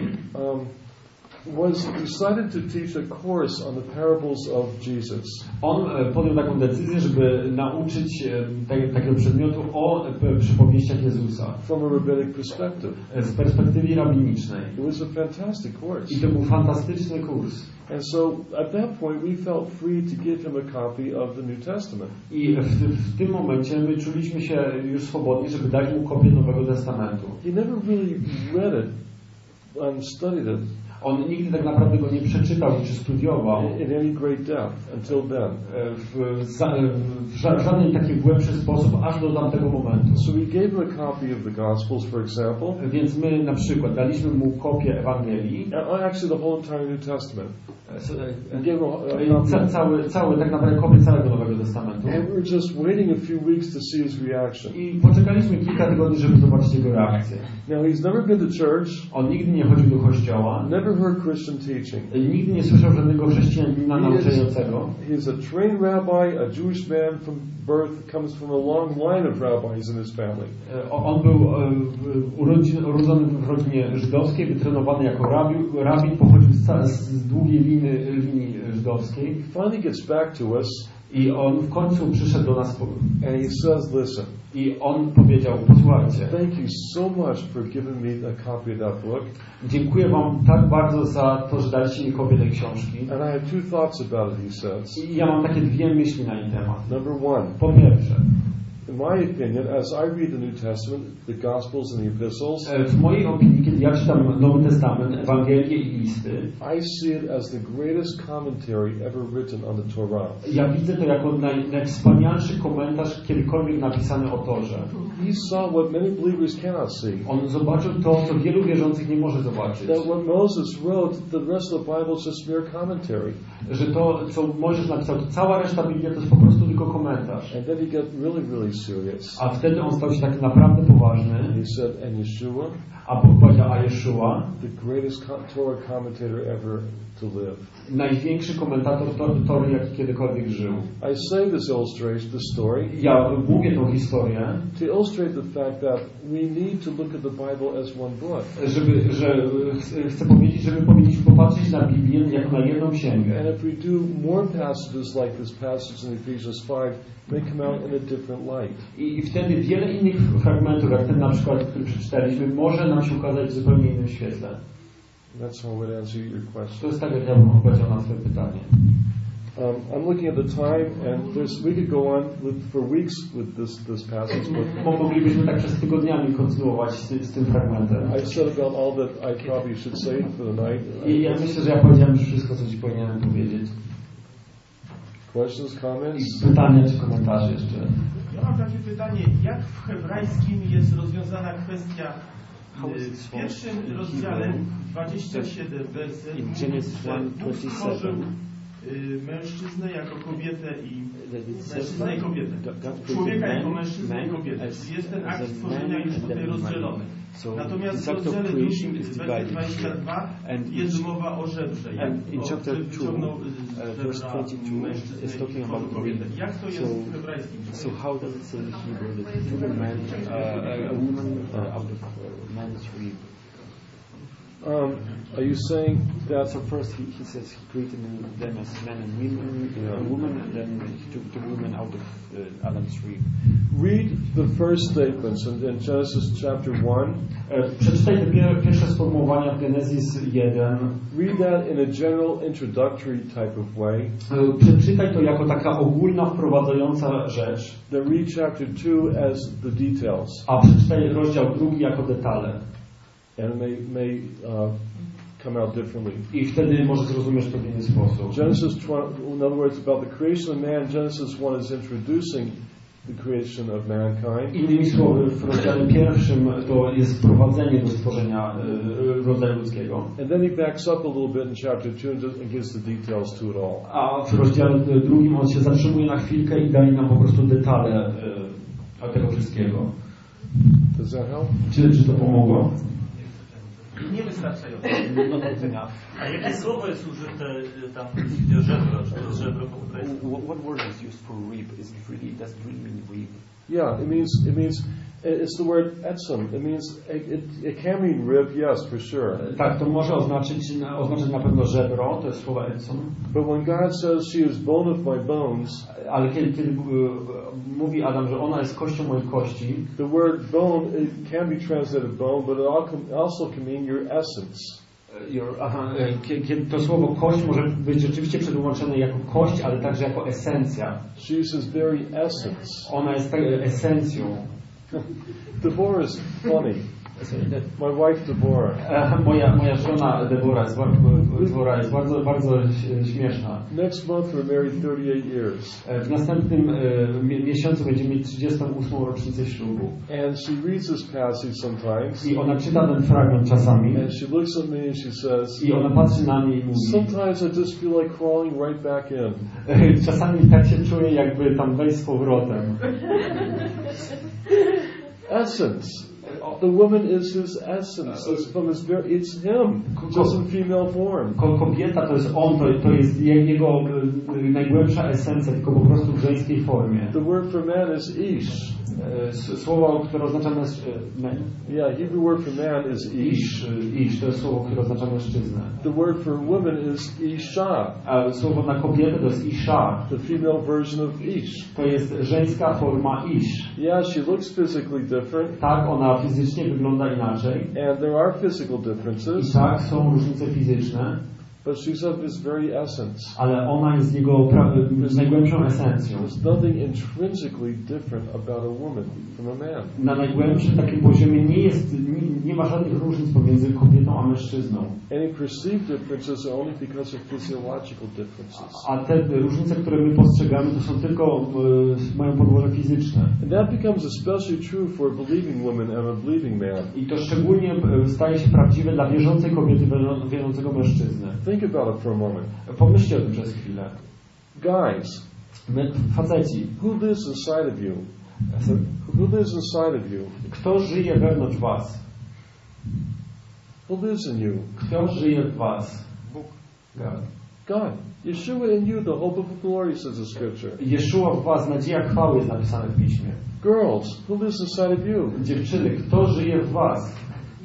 decided to teach a course on the parables of Jesus. On podjął taką decyzję, żeby nauczyć takiego przedmiotu o przypowieściach Jezusa. From a rabbinic perspective. Z perspektywy rabinicznej. It was a fantastic course. I to był fantastyczny kurs. And so at that point we felt free to give him a copy of the New Testament. I w tym momencie my czuliśmy się już swobodni, żeby dać mu kopię Nowego Testamentu. He never really read it and studied it. On nigdy tak naprawdę go nie przeczytał czy studiował in any great depth until then. W żaden taki głębszy sposób aż do tamtego momentu. So we gave him a copy of the Gospels, for example. Więc my na przykład daliśmy mu kopię Ewangelii. Actually, the whole entire New Testament. Cały tak naprawdę kopię całego Nowego Testamentu. And we were just waiting a few weeks to see his reaction. I poczekaliśmy kilka tygodni, żeby zobaczyć jego reakcję. Now he's never been to church. On nigdy nie chodził do kościoła. Never heard Christian teaching. Nigdy nie słyszał żadnego chrześcijanina nauczającego. He is a trained rabbi, a Jewish man from birth, comes from a long line of rabbis in his family. On był urodzony w rodzinie żydowskiej, wytrenowany jako rabin, pochodził z długiej linii żydowskiej. He finally gets back to us. I on w końcu przyszedł do nas and he says, listen. I on powiedział, posłuchajcie. Thank you so much for giving me a copy of that book. Dziękuję wam tak bardzo za to, że daliście mi kopię tej książki. And I have two thoughts about it, he says. I ja mam takie dwie myśli na jej temat. Number one. Po pierwsze, in my opinion, as I read the New Testament, the Gospels and the Epistles, w mojej opinii, kiedy ja czytam Nowy Testament, Ewangelię i listy, I see it as the greatest commentary ever written on the Torah. Ja widzę to jako najwspanialszy komentarz kiedykolwiek napisany o Torze. He saw what many believers cannot see. On zobaczył to, co wielu wierzących nie może zobaczyć. That what Moses wrote, the rest of the Bible is just mere commentary. Że to, co Mojżesz napisał, to cała reszta Biblii to jest po prostu tylko komentarz. And then he got really serious. A wtedy on stał się tak naprawdę poważny. He said, and Yeshua, a powiedział, a Jeszua, the greatest Torah commentator ever to live. Największy komentator Tory, jaki kiedykolwiek żył. I say this illustration, the story. Ja mówię tą historię. To illustrate the fact that we need to look at the Bible as one book. Chcę powiedzieć, że my powinniśmy popatrzeć na Biblię jako na jedną księgę. And if we do more passages like this passage in Ephesians 5, they come out in a different light. I wtedy wiele innych fragmentów, jak ten na przykład, który przeczytaliśmy, może nam się ukazać w zupełnie innym świetle. That's how I would answer your question. To jest tak, jak ja bym odpowiedział na twoje pytanie. I'm looking at the time, and we could go on for weeks with this passage. Moglibyśmy tak przez tygodniami kontynuować z tym fragmentem. I said about all that I probably should say for the night. I ja myślę, że ja powiedziałem już wszystko, co ci powinienem powiedzieć. Questions, comments? Pytania czy komentarze jeszcze? Ja mam takie pytanie, jak w hebrajskim jest rozwiązana kwestia w pierwszym rozdziale 27 werset Bóg stworzył mężczyznę jako kobietę i mężczyznę i kobietę. Człowieka jako mężczyznę i kobietę. Jest ten akt stworzenia już tutaj rozdzielony. Natomiast w rozdziale drugim, werset 22, jest mowa o żebrze. In chapter 2, verse 22 is talking about kobietę. Jak to jest w hebrajskim? So how does it say in Hebrew that through a man, a woman out of man's rib? Are you saying that? So first he says he created them as men and women, and then he took the woman out of Adam's rib. Read the first statements in Genesis chapter 1. Przeczytaj te pierwsze sformułowania w Genezis 1. Read that in a general introductory type of way. Przeczytaj to jako taka ogólna, wprowadzająca rzecz. Then read chapter 2 as the details. A przeczytaj rozdział 2 jako detale. And it may come out differently. I wtedy może zrozumiesz to w inny sposób. Genesis 1, in other words, about the creation of man, Genesis 1 is introducing the creation of mankind. Innymi słowy, w rozdziale pierwszym to jest wprowadzenie do stworzenia rodzaju ludzkiego. And then he backs up a little bit in chapter 2 and gives the details to it all. A w rozdziale drugim on się zatrzymuje na chwilkę i daje nam po prostu detale tego wszystkiego. Does that help? Czy to pomogło? Niewystarczająco. No to enough. A jakie słowo jest użyte tam w żebro, czy to jest żebro po hebrajsku? What word is used for reap? Does it really mean reap? Yeah, it means it's the word etzem. It means it can mean rib, yes, for sure. Tak, to może oznaczać na pewno żebro, to jest słowo etzem. But when God says she is bone of my bones, ale kiedy mówi Adam, że ona jest kością moich kości, the word bone, it can be translated bone, but it also can mean your essence. To słowo kość może być rzeczywiście przetłumaczone jako kość, ale także jako esencja. She uses very essence. Ona jest esencją. Deborah is funny. My wife Deborah. Moja żona Deborah jest bardzo śmieszna. Next month we're married 38 years. W następnym miesiącu będziemy mieć 38. rocznicę ślubu. And she reads this passage sometimes. I ona czyta ten fragment czasami. And she looks at me and she says. I ona patrzy na mnie i mówi. Sometimes I just feel like crawling right back in. Czasami tak się czuję, jakby tam wejść z powrotem. Essence. The woman is his essence. It's him, just in female form. Kobieta to jest on, to jest jego najgłębsza esencja, tylko po prostu w żeńskiej formie. The word for man is ish. Słowo, które oznacza man. Yeah, Hebrew word for man is ish. Ish to jest słowo, które oznacza mężczyznę. The word for woman is isha. A słowo na kobietę to jest isha. The female version of ish. To jest żeńska forma ish. Yeah, she looks physically different. Tak, ona fizycznie wygląda inaczej. And there are physical differences. I tak, są różnice fizyczne. But she's of his very essence. Ale ona jest jego najgłębszą esencją. There's nothing intrinsically different about a woman from a man. Na najgłębszym takim poziomie nie ma żadnych różnic pomiędzy kobietą a mężczyzną. Any perceived differences are only because of physiological differences. A te różnice, które my postrzegamy, to są tylko mają podłoże fizyczne. And that becomes especially true for a believing woman and a believing man. I to szczególnie staje się prawdziwe dla wierzącej kobiety, wierzącego mężczyzny. Think about it for a moment. Pomyślcie o tym przez chwilę. Guys, faceci, who lives inside of you? Who lives inside of you? Kto żyje wewnątrz was? Who lives in you? Kto żyje w was? Bóg. God. God. Yeshua in you, the hope of glory, says the scripture. Jeszua w was, nadzieja chwały jest napisane w piśmie. Girls, who lives inside of you? Dziewczyny, kto żyje w was?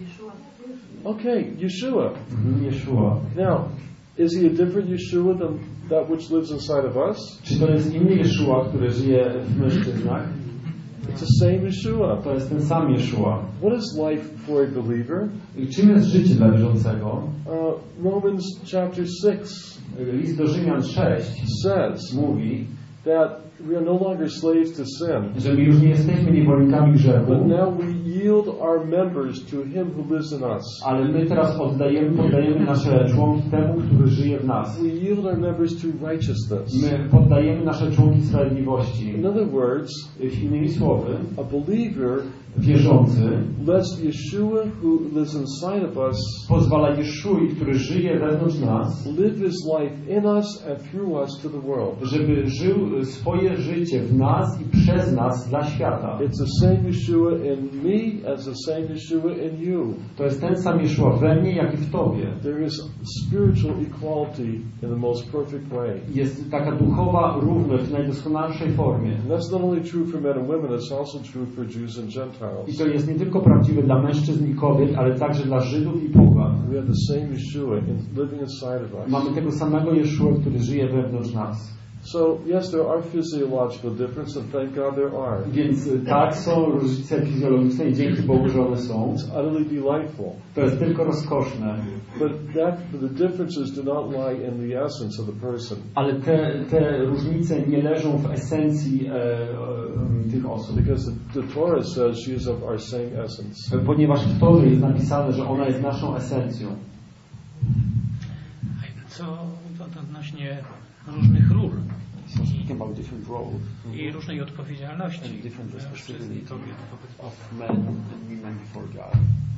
Okay, Yeshua. Yeshua. Now, is he a different Yeshua than that which lives inside of us? Czy to jest inny Jeszua, który żyje w mężczyznach? It's the same Yeshua. To jest ten sam Jeszua. What is life for a believer? Czym jest życie dla wierzącego? Romans chapter 6. List do Rzymian 6 says, mówi, that we are no longer slaves to sin. Że my już nie jesteśmy niewolnikami grzechu. But now we yield our members to him who lives in us. Ale my teraz poddajemy nasze członki temu, który żyje w nas. We yield our members to righteousness. My poddajemy nasze członki sprawiedliwości. In other words, innymi słowy, a believer, wierzący, lets Yeshua who lives inside of us, pozwala Jeszui, który żyje wewnątrz nas, live his life in us and through us to the world. Żeby żył swoje życie w nas i przez nas dla świata. It's the same Yeshua in me as the same Yeshua in you. To jest ten sam Jeszua we mnie, jak i w tobie. There is spiritual equality in the most perfect way. Jest taka duchowa równość w najdoskonalszej formie. And that's not only true for men and women, it's also true for Jews and Gentiles. I to jest nie tylko prawdziwe dla mężczyzn i kobiet, ale także dla Żydów i pogan. We have the same Yeshua living inside of us. Mamy tego samego Jeszua, który żyje wewnątrz nas. So, yes, there are physiological differences, and thank God there are. Więc tak, są różnice fizjologiczne i dzięki Bogu, że one są. It's utterly delightful. To jest tylko rozkoszne. But the differences do not lie in the essence of the person. Ale te różnice nie leżą w esencji tych osób. Because the Torah says she is of our same essence. Ponieważ w Torze jest napisane, że ona jest naszą esencją. Co odnośnie różnych ról. I różnej odpowiedzialności mężczyzn i kobiet of men and women before God.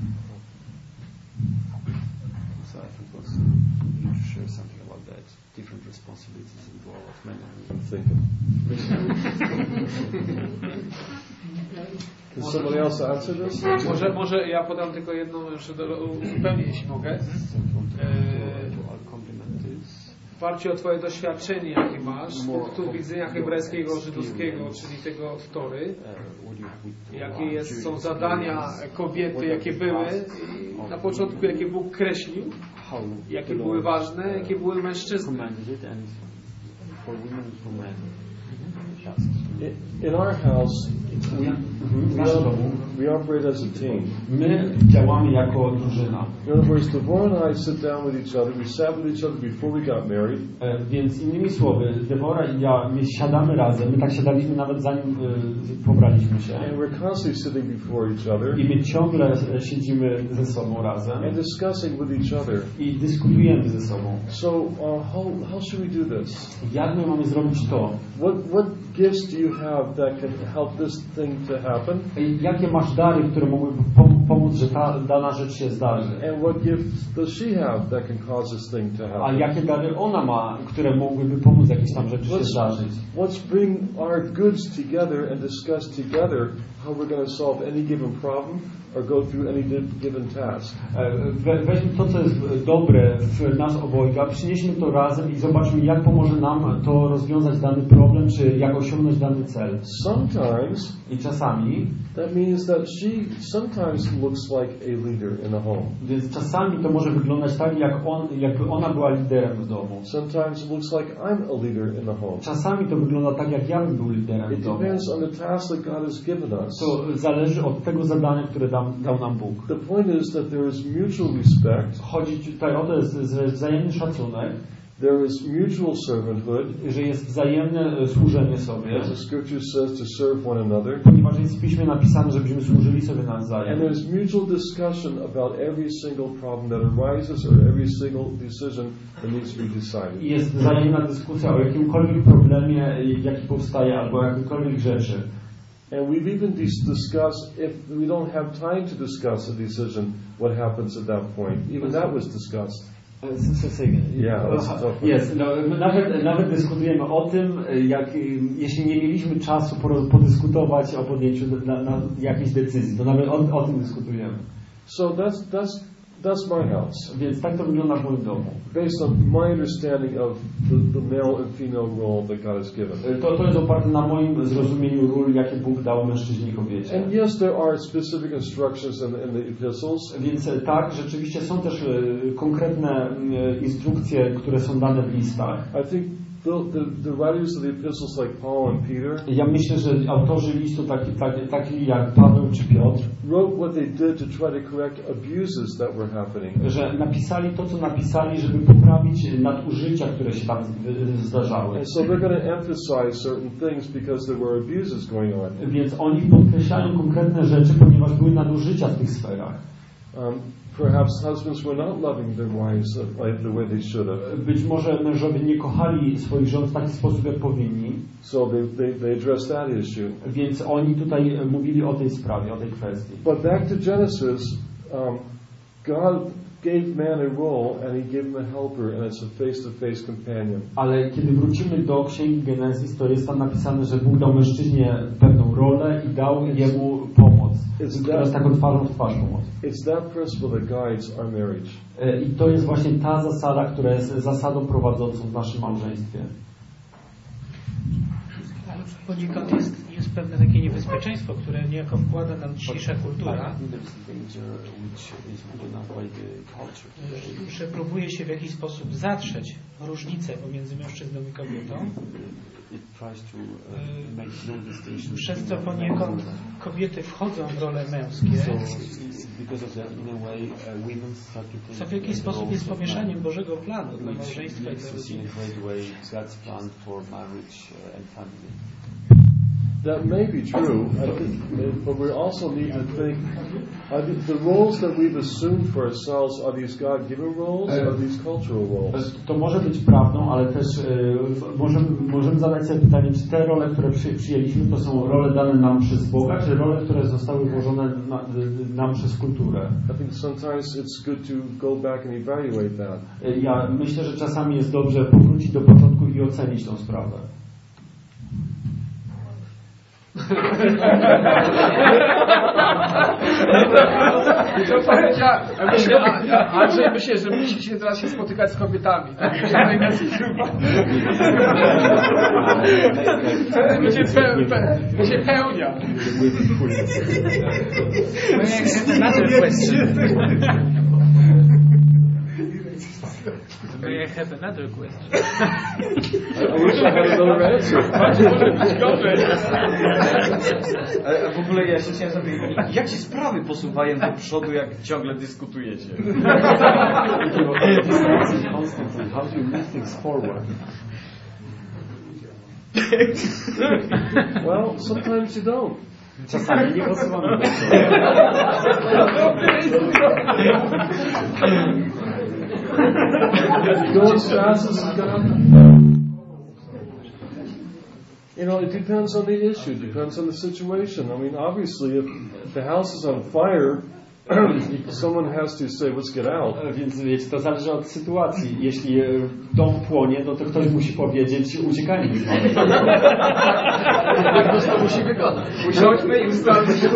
So I think also you need to share something about that. Different responsibilities in the role of men and women. Can somebody else answer this? Może ja podam tylko jedną jeszcze zupełnie, jeśli mogę. W oparciu o Twoje doświadczenie, jakie masz z punktu widzenia hebrajskiego, żydowskiego, czyli tego Tory, jakie są zadania kobiety, jakie były i na początku, jakie Bóg kreślił, jakie były ważne, jakie były mężczyzny. In our house, we operate as a team. My działamy jako drużyna. In other words, Deborah and I sit down with each other. We sat with each other before we got married. Więc innymi słowy, Deborah i ja, my siadamy razem. My tak siadaliśmy nawet zanim pobraliśmy się. And we're constantly sitting before each other. I my ciągle siedzimy ze sobą razem. And discussing with each other. I dyskutujemy ze sobą. So how should we do this? Jak my mamy zrobić to? What gifts do you have that can help this thing to happen? Jakie masz dary, które mogłyby pomóc, że ta dana rzecz się zdarzy? And what gifts does she have that can cause this thing to happen? A jakie dary ona ma, które mogłyby pomóc jakieś tam rzeczy się zdarzyć? Let's bring our goods together and discuss together how we're going to solve any given problem or go through any given task. Weźmy to, co jest dobre w nas obojga, przynieśmy to razem i zobaczmy, jak pomoże nam to rozwiązać dany problem, czy jak osiągnąć dany cel. Sometimes, i czasami, that means that she sometimes looks like a leader in a home. Więc czasami to może wyglądać tak, jakby ona była liderem w domu. Sometimes it looks like I'm a leader in a home. Czasami to wygląda tak, jak ja bym był liderem w domu. It depends on the task that God has given us. To zależy od tego zadania, które dał nam Bóg. The point is that there is mutual respect. Chodzi tutaj o to, jest wzajemny szacunek. There is mutual servanthood, że jest wzajemne służenie sobie. As the scripture says, to serve one another. Ponieważ jest w piśmie napisane, żebyśmy służyli sobie nawzajem. And there's mutual discussion about every single problem that arises or every single decision that needs to be decided. I jest wzajemna dyskusja o jakimkolwiek problemie, jaki powstaje, albo o jakiejkolwiek rzeczy. And we've even discussed, if we don't have time to discuss a decision, what happens at that point. Even that was discussed. Jest. No, nawet dyskutujemy o tym, jeśli nie mieliśmy czasu podyskutować o podjęciu na jakiejś decyzji, to nawet o tym dyskutujemy. So that's my house. Więc tak to wygląda w moim domu. Based on my understanding of the male and female role that God has given. To jest oparte na moim zrozumieniu ról, jakie Bóg dał mężczyźnie i kobiecie. And yes, there are specific instructions in the epistles. Więc tak, rzeczywiście są też konkretne instrukcje, które są dane w listach. I think the writers of the epistles like Paul and Peter. Ja myślę, że autorzy listu taki jak Paweł czy Piotr wrote what they did to try to correct abuses that were happening. Że napisali to, co napisali, żeby poprawić nadużycia, które się tam zdarzały. And so they're going to emphasize certain things because there were abuses going on. Więc oni podkreślają konkretne rzeczy, ponieważ były nadużycia w tych sferach. Perhaps husbands were not loving their wives the way they should have. Być może mężowie nie kochali swoich żon w taki sposób, jak powinni. So they addressed that issue. Więc oni tutaj mówili o tej sprawie, o tej kwestii. But back to Genesis, God gave man a role and he gave him a helper and it's a face-to-face companion. Ale kiedy wrócimy do Księgi Genezis, to jest tam napisane, że Bóg dał mężczyźnie pewną rolę i dał jemu pomoc. To jest taką twarzą w twarz pomoc. It's that principle that guides our marriage. I to jest właśnie ta zasada, która jest zasadą prowadzącą w naszym małżeństwie. Poniekąd jest pewne takie niebezpieczeństwo, które niejako wkłada nam dzisiejsza kultura, że próbuje się w jakiś sposób zatrzeć różnicę pomiędzy mężczyzną i kobietą, przez co poniekąd kobiety wchodzą w role męskie, co w jakiś sposób jest pomieszaniem Bożego planu dla małżeństwa i dla rodziny. That may be true, but we also need to think, the roles that we've assumed for ourselves, are these God-given roles, or are these cultural roles? To może być prawdą, ale też możemy zadać sobie pytanie, czy te role, które przyjęliśmy, to są role dane nam przez Boga, czy role, które zostały włożone nam przez kulturę? I think sometimes it's good to go back and evaluate that. Ja myślę, że czasami jest dobrze powrócić do początku i ocenić tą sprawę. Andrzej myślę, że musicie teraz się spotykać z kobietami. Będzie pełnia. May I have another question? I wish I had another answer. W ogóle ja się chciałem zapytać, jak się sprawy posuwają do przodu, jak ciągle dyskutujecie? How do you move things forward? Well, sometimes you don't. Czasami nie posuwamy do Go as fast as God. You know, it depends on the issue, depends on the situation. I mean, obviously, if the house is on fire, someone has to say, let's get out. Więc wiecie, to zależy od sytuacji. Jeśli dom płonie, no to ktoś musi powiedzieć, uciekajmy. Musi wykonać. Usiądźmy i ustalmy się.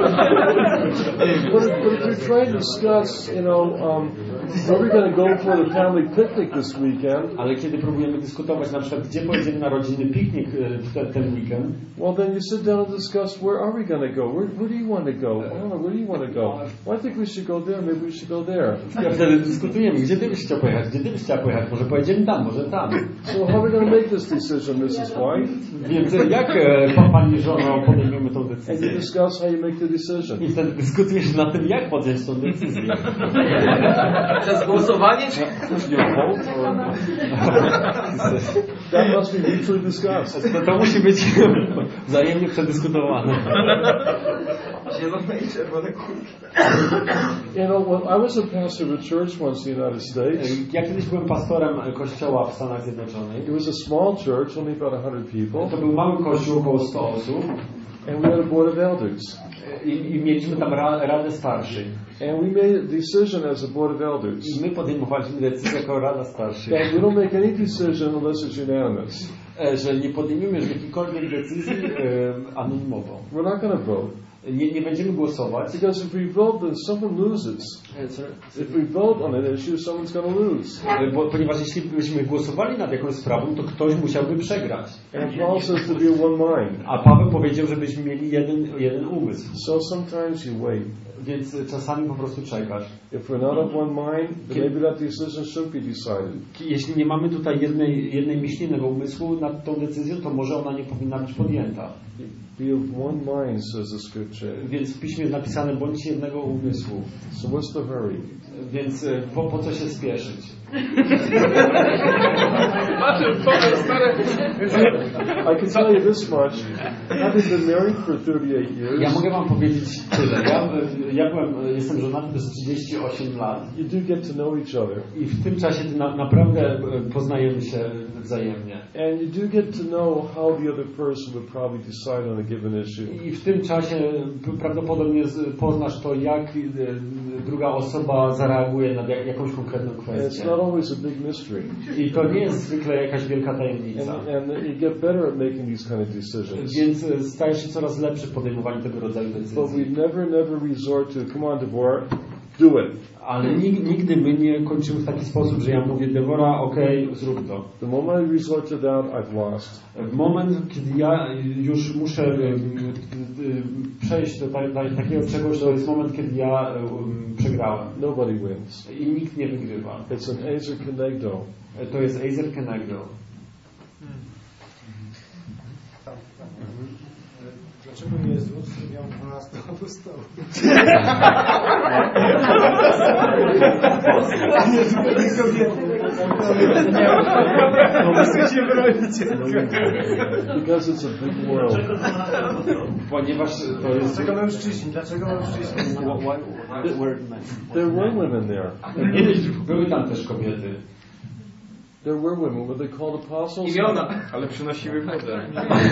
But if you're trying to discuss, you know, where we're going to go for the family picnic this weekend. Ale kiedy próbujemy dyskutować, na przykład, gdzie pojedziemy na rodzinny piknik ten weekend, well, then you sit down and discuss, where are we going to go? Where do you want to go? Oh, where do you want to go? Well, I think we should go there. Maybe we should go there. Ja wtedy dyskutujemy, gdzie ty byś chciał pojechać, gdzie ty byś chciał pojechać, może pojedziemy tam, może tam. So how are we going to make this decision, Mrs. White? Więc jak pani żono podejmiemy tą decyzję? And you discuss how you make the decision. I wtedy dyskutujesz nad tym, jak podjąć tą decyzję. Przez głosowanie? That must be mutually discussed. To musi być wzajemnie przedyskutowane. You know, when I was a pastor of a church once in the United States. Ja kiedyś byłem pastorem kościoła w Stanach Zjednoczonych. It was a small church, only about 100 people. To był mały kościół, około 100 osób. And we had a board of elders. I mieliśmy tam radę starszych. And we made a decision as a board of elders. I my podejmowaliśmy decyzję jako rada starszych. And we don't make any decision unless it's unanimous. Że nie podejmiemy już jakiejkolwiek decyzji anonimowo. We're not going to vote. Nie będziemy głosować. Because if we vote, then someone loses. If we vote on an issue, someone's going to lose. Ponieważ jeśli byśmy głosowali nad jakąś sprawą, to ktoś musiałby przegrać. And Paul says to be one mind. A Paweł powiedział, żebyśmy mieli jeden umysł. So sometimes you wait. Więc czasami po prostu czekasz. If we're not of one mind, then maybe that decision should be decided. Jeśli nie mamy tutaj jednej myśli, jednego umysłu nad tą decyzją, to może ona nie powinna być podjęta. Be of one mind, says the scripture. Więc w piśmie jest napisane, bądźcie jednego umysłu. So what's the hurry? Więc po co się spieszyć? I can tell you this much. Having been married for 38 years. Ja mogę wam powiedzieć tyle. Jestem żonaty przez 38 lat. You do get to know each other. I w tym czasie naprawdę poznajemy się wzajemnie. And you do get to know how the other person would probably decide on a given issue. I w tym czasie prawdopodobnie poznasz to, jak druga osoba zareaguje na jakąś konkretną kwestię. It's not always a big mystery. I to nie jest zwykle jakaś wielka tajemnica. And you get better at making these kind of decisions. Więc stajesz się coraz lepszy w podejmowaniu tego rodzaju decyzji. But we never resort to, come on, Deborah, do it. Ale nigdy my nie kończymy w taki sposób, że ja mówię, Deborah, okej, zrób to. The moment I resort to that, I've lost. W moment, kiedy ja już muszę przejść do takiego czegoś, to jest moment, kiedy ja przegrałem. Nobody wins. I nikt nie wygrywa. It's an Ezer Kenegdo. To jest Ezer Kenegdo. Dlaczego Jezus miał 12 apostołów? Because it's a big world. Ponieważ to jest... Dlaczego mężczyźni? There were women there. Były tam też kobiety. There were women. Were they called apostles? Imiona, ale przynosiły wodę.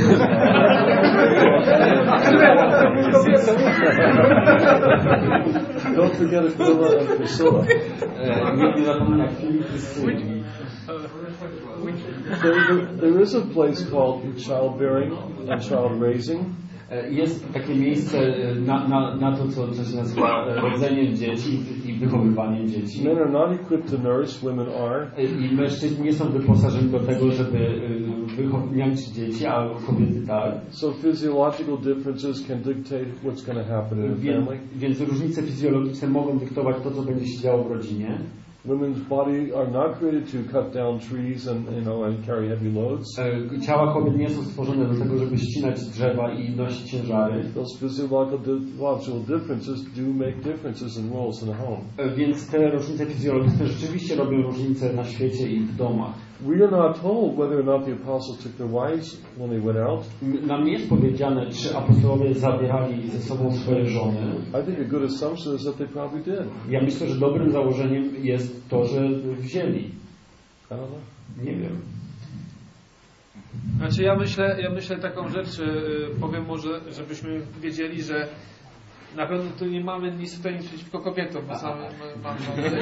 Don't forget Aquila and Priscilla. Nie zapomnę Filip i Sylwii. There is a place called childbearing and child raising. Jest takie miejsce na to, co się nazywa rodzeniem dzieci i wychowywaniem dzieci. Men are not equipped to nurse, women are. I mężczyźni nie są wyposażeni do tego, żeby wychowywać dzieci, a kobiety tak. So physiological differences can dictate what's going to happen in a family. Więc różnice fizjologiczne mogą dyktować to, co będzie się działo w rodzinie. Women's body are not created to cut down trees and carry heavy loads. Ciała kobiet nie są stworzone do tego, żeby ścinać drzewa i nosić ciężary. Those physiological differences do make differences in roles in the home. Więc te różnice fizjologiczne rzeczywiście robią różnice na świecie i w domach. We are not told whether or not the apostles took their wives when they went out. Nam nie jest powiedziane, czy apostołowie zabierali ze sobą swoje żony. I think a good assumption is that they probably did. Ja myślę, że dobrym założeniem jest to, że wzięli. I don't know. Nie wiem. Znaczy ja myślę taką rzecz, powiem może, żebyśmy wiedzieli, że na pewno tu nie mamy nic tutaj przeciwko kobietom, bo same mamy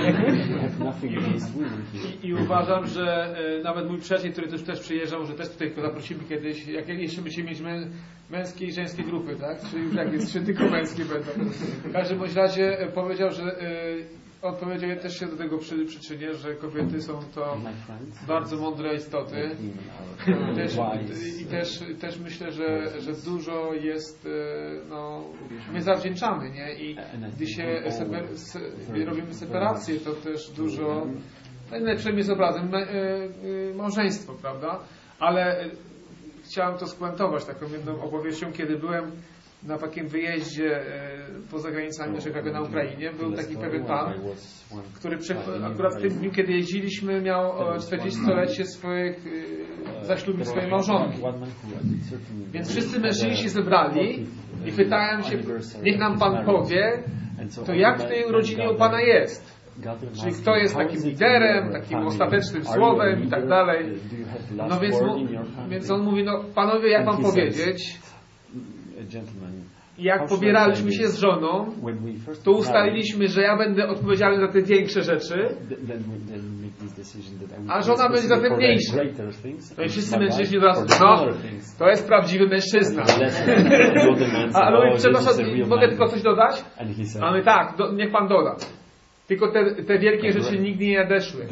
i uważam, że nawet mój przyjaciel, który też przyjeżdżał, że też tutaj go zaprosimy kiedyś, jak jeszcze będziemy mieć męskie i żeńskie grupy, tak? Czy już jak jest, czy tylko męskie będą. W każdym bądź razie powiedział, że odpowiedział, ja też się do tego przyczynię, że kobiety są to bardzo mądre istoty. Też myślę, że dużo jest, my zawdzięczamy, nie? I gdy się robimy separację, to też dużo, najlepszym jest obrazem małżeństwo, prawda? Ale chciałem to spuentować taką jedną opowieścią, kiedy byłem na takim wyjeździe poza granicami naszego na Ukrainie. Był taki pewien pan, który akurat w tym dniu, kiedy jeździliśmy, miał 40-lecie zaślubił swoje małżonki. Więc wszyscy mężczyźni się zebrali i pytałem się, niech nam pan powie, to jak w tej rodzinie u pana jest? Czyli kto jest takim liderem, takim ostatecznym słowem i tak dalej. No więc on mówi, no panowie, jak wam powiedzieć? Jak pobieraliśmy się z żoną, to ustaliliśmy, że ja będę odpowiedzialny za te większe rzeczy, a żona będzie za te mniejsze. No i wszyscy mężczyźni od razu, to jest prawdziwy mężczyzna. Ale przepraszam, mogę tylko coś dodać? A my tak, niech pan doda. Tylko te wielkie rzeczy nigdy nie nadeszły.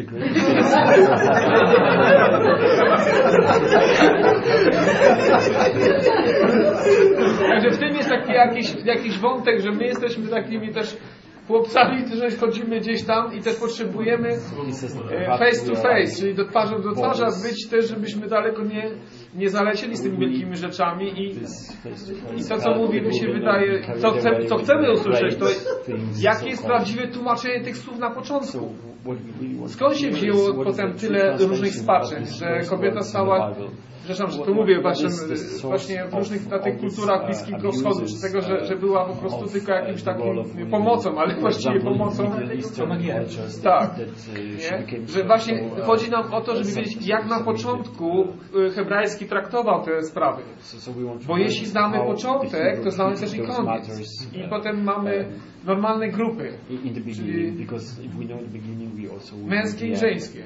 Także w tym jest taki jakiś wątek, że my jesteśmy takimi też chłopcami, którzy chodzimy gdzieś tam i też potrzebujemy face to face, czyli twarzą do twarza być też, żebyśmy daleko nie zalecieli z tymi wielkimi rzeczami i to, co mówi, mi się wydaje, co chcemy usłyszeć, to jakie jest prawdziwe tłumaczenie tych słów na początku. Skąd się wzięło potem tyle różnych spaczeń, że kobieta stała, zresztą, że to mówię właśnie w różnych tych kulturach Bliskiego Wschodu, czy tego, że była po prostu tylko jakimś takim pomocą, ale właściwie pomocą. Tak. Nie? Że właśnie chodzi nam o to, żeby wiedzieć, jak na początku hebrajski traktował te sprawy. Bo jeśli znamy początek, to znamy też i koniec. I potem mamy normalne grupy, czyli męskie i żeńskie.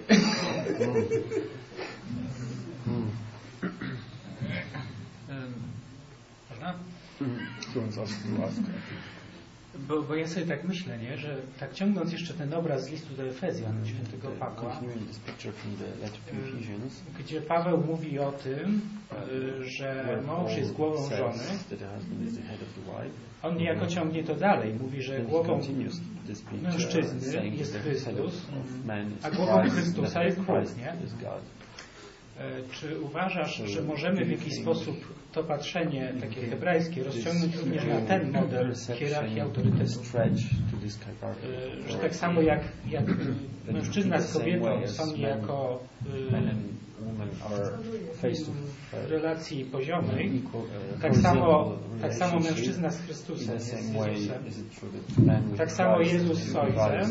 Bo ja sobie tak myślę, nie, że tak ciągnąc jeszcze ten obraz z listu do Efezjan świętego Pawła, gdzie Paweł mówi o tym, że mąż jest głową żony, on niejako ciągnie to dalej, mówi, że głową mężczyzny jest Chrystus, a głową Chrystusa jest Bóg, nie? Czy uważasz, że możemy w jakiś sposób to patrzenie takie hebrajskie rozciągnąć również na ten model hierarchii autorytetu? Że tak samo jak mężczyzna z kobietą są niejako w relacji poziomej, tak samo mężczyzna z Chrystusem jest z Jezusem, tak samo Jezus z Ojcem.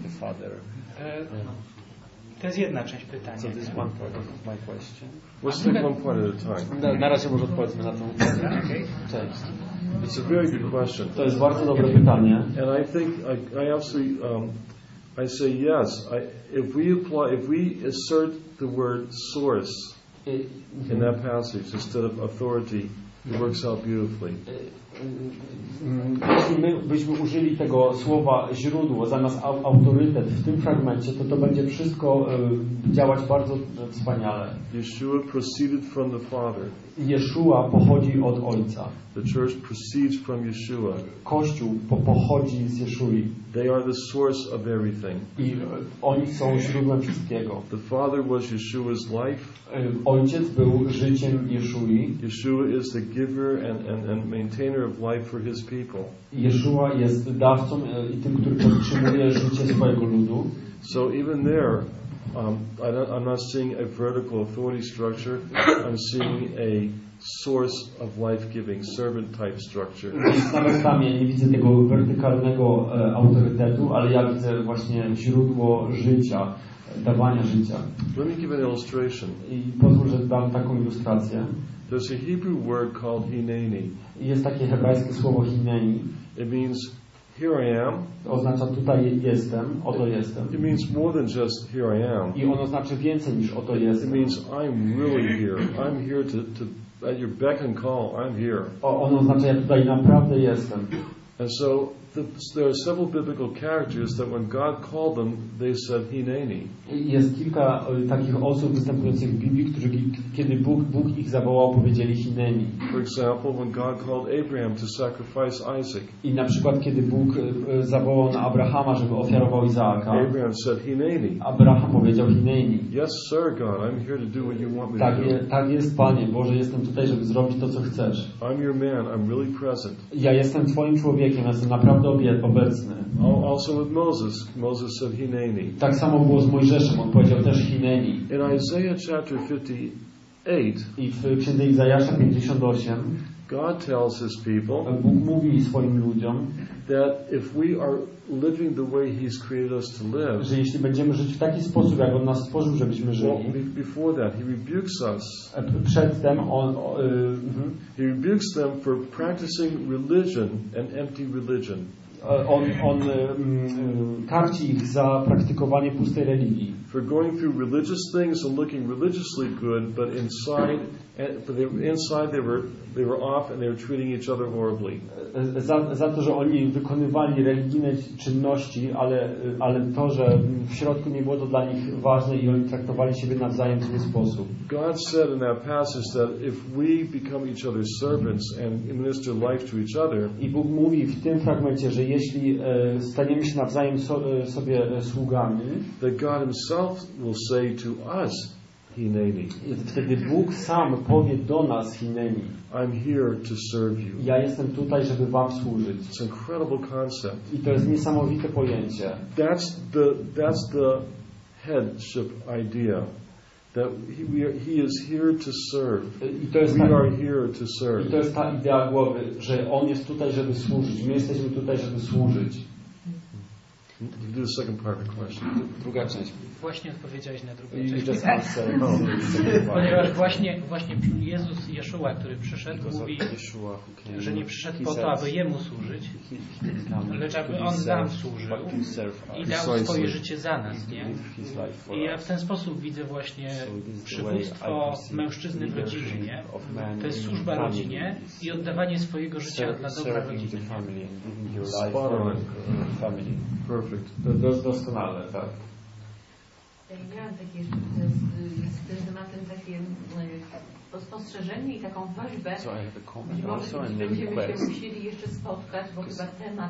To jest jedna część pytania. Na razie może odpowiedzmy na to. Cześć. It's a very good question. To jest bardzo dobre pytanie. And I think I absolutely I say yes. If we assert the word source in that passage instead of authority, it works out beautifully. Jeśli my byśmy użyli tego słowa źródło zamiast autorytet w tym fragmencie, to będzie wszystko działać bardzo wspaniale. Yeshua proceeded from the Father. Jeszua pochodzi od Ojca. The church proceeds from Yeshua. Kościół pochodzi z Jeszui. They are the source of everything. I oni są źródłem wszystkiego. The Father was Yeshua's life. Ojciec był życiem Jeszui. Yeshua is the giver and maintainer of life for his people. Jeszua jest dawcą i tym, który podtrzymuje życie swojego ludu. So even there, I'm not seeing a vertical authority structure. I'm seeing a source of life-giving, servant-type structure. Nawet tam ja nie widzę tego wertykalnego autorytetu, ale ja widzę właśnie źródło życia, dawania życia. Let me give an illustration. I pozwól, że dam taką ilustrację. There's a Hebrew word called hineni. Jest takie hebrajskie słowo hineni. It means here I am. Oznacza tutaj jestem, oto jestem. It means more than just here I am. I ono znaczy więcej niż oto jestem. It means I'm really here. I'm here to at your beck and call. I'm here. Ono oznacza ja tutaj naprawdę jestem. And so there are several biblical characters that when God called them, they said hineni. Jest kilka takich osób występujących w Biblii, którzy kiedy Bóg ich zawołał, powiedzieli hineni. For example, when God called Abraham to sacrifice Isaac. I na przykład kiedy Bóg zawołał na Abrahama, żeby ofiarował Izaaka. Abraham said hineni. Abraham powiedział hineni. Yes, sir, God, I'm here to do what you want me to do. Tak jest, Panie Boże, jestem tutaj, żeby zrobić to, co chcesz. I'm your man. I'm really present. Ja jestem Twoim człowiekiem, jestem naprawdę obecny. Also with Moses. Moses said hineni. Tak samo było z Mojżeszem, on powiedział też hineni. In Isaiah chapter 58, i w Księdze Izajasza 58, God tells his people, Bóg mówi swoim ludziom, that if we are living the way He's created us to live, że jeśli będziemy żyć w taki sposób, jak On nas stworzył, żebyśmy żyli, before that He rebukes us. Przedtem He rebukes them for practicing religion and empty religion. On karci ich za praktykowanie pustej religii. For going through religious things and looking religiously good, but inside they were off and they were treating each other horribly. Za to, że oni wykonywali religijne czynności, ale to, że w środku nie było to dla nich ważne i oni traktowali siebie nawzajem w zły sposób. God said in that passage that if we become each other's servants and minister life to each other, i Bóg mówi w tym fragmencie, że jeśli staniemy się nawzajem sobie sługami, that God Himself will say to us, hineni. Wtedy Bóg sam powie do nas hineni. I'm here to serve you. Ja jestem tutaj, żeby wam służyć. It's an incredible concept. I to jest niesamowite pojęcie. That's the headship idea. That he is here to serve. We are here to serve. I to jest ta idea głowy, że On jest tutaj, żeby służyć. My jesteśmy tutaj, żeby służyć. Do the second part of the question. Druga część. Właśnie odpowiedziałeś na drugą część. Just answer. Ponieważ właśnie Jezus, Jeszua, który przyszedł, mówi, że nie przyszedł po to, aby Jemu służyć, lecz aby On nam służył i dał swoje życie za nas, nie? I ja w ten sposób widzę właśnie przywództwo mężczyzny w rodzinie, nie? To jest służba rodzinie i oddawanie swojego życia dla dobra rodziny. Perfect. Doskonale, tak. Miałam takie jeszcze z tym tematem takie spostrzeżenie i taką prośbę. Może będziemy się musieli jeszcze spotkać, bo chyba temat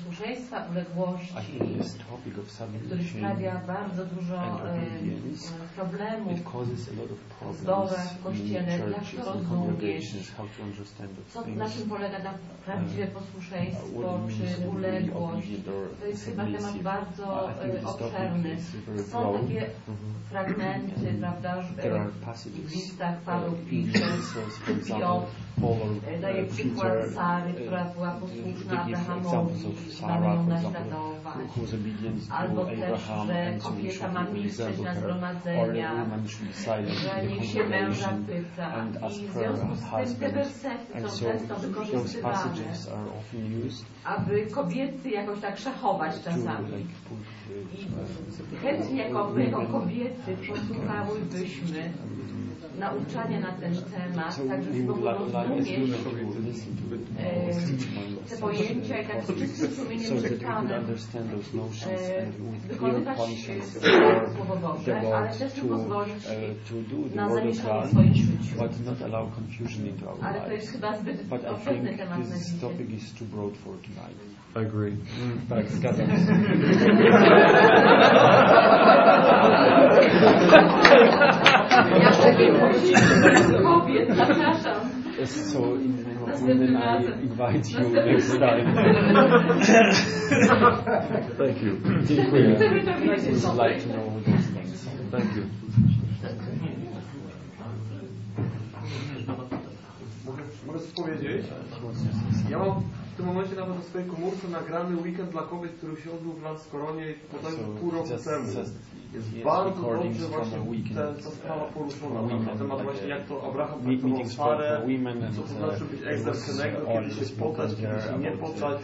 posłuszeństwa, uległości, który sprawia bardzo dużo problemów w zborach, w kościele, jak to rozumieć, na czym polega prawdziwe posłuszeństwo czy uległość. To jest chyba temat bardzo obszerny. Są takie fragmenty, prawda, w listach Paweł pisze, Piotr daje przykład Sary, która była posłuszna Abrahamowi, mamy ją naśladować. Albo też, że kobieta ma milczeć na zgromadzeniach, że niech się męża pyta. I w związku z tym te wersety są często wykorzystywane, aby kobiety jakoś tak szachować czasami. I chętnie jako kobiety posłuchałybyśmy nauczania na ten temat, tak żebyśmy mogli rozumieć te pojęcia i tak z czystym sumieniem czytamy, wykonywać Słowo Boże, ale też nie pozwolić na zamieszanie w swoim życiu. Ale to jest chyba zbyt obszerny temat na dzisiaj. I agree. Tak, zgadzam się. Ja szczególnie kobiet, zapraszam. So in the name of women, I invite you next time. Thank you. Dziękuję. We'd like to know those things. Thank you. Mogę coś powiedzieć? Ja mam w tym momencie nawet na swojej komórce nagrany weekend dla kobiet, który się odbył w Lanskoronie bodajże pół roku temu. Jest bardzo dobrze właśnie ta sprawa poruszona na temat właśnie jak to Abraham traktował Sarę, co to znaczy być ex-Kenegdo, kiedy się spotkać, kiedy się nie spotkać,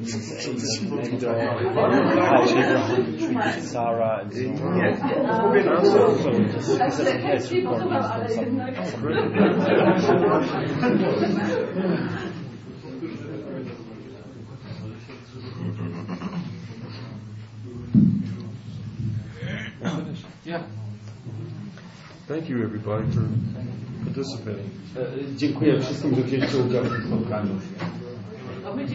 Yeah. Thank you everybody for participating. Dziękuję wszystkim, że wzięliście udział w tym spotkaniu.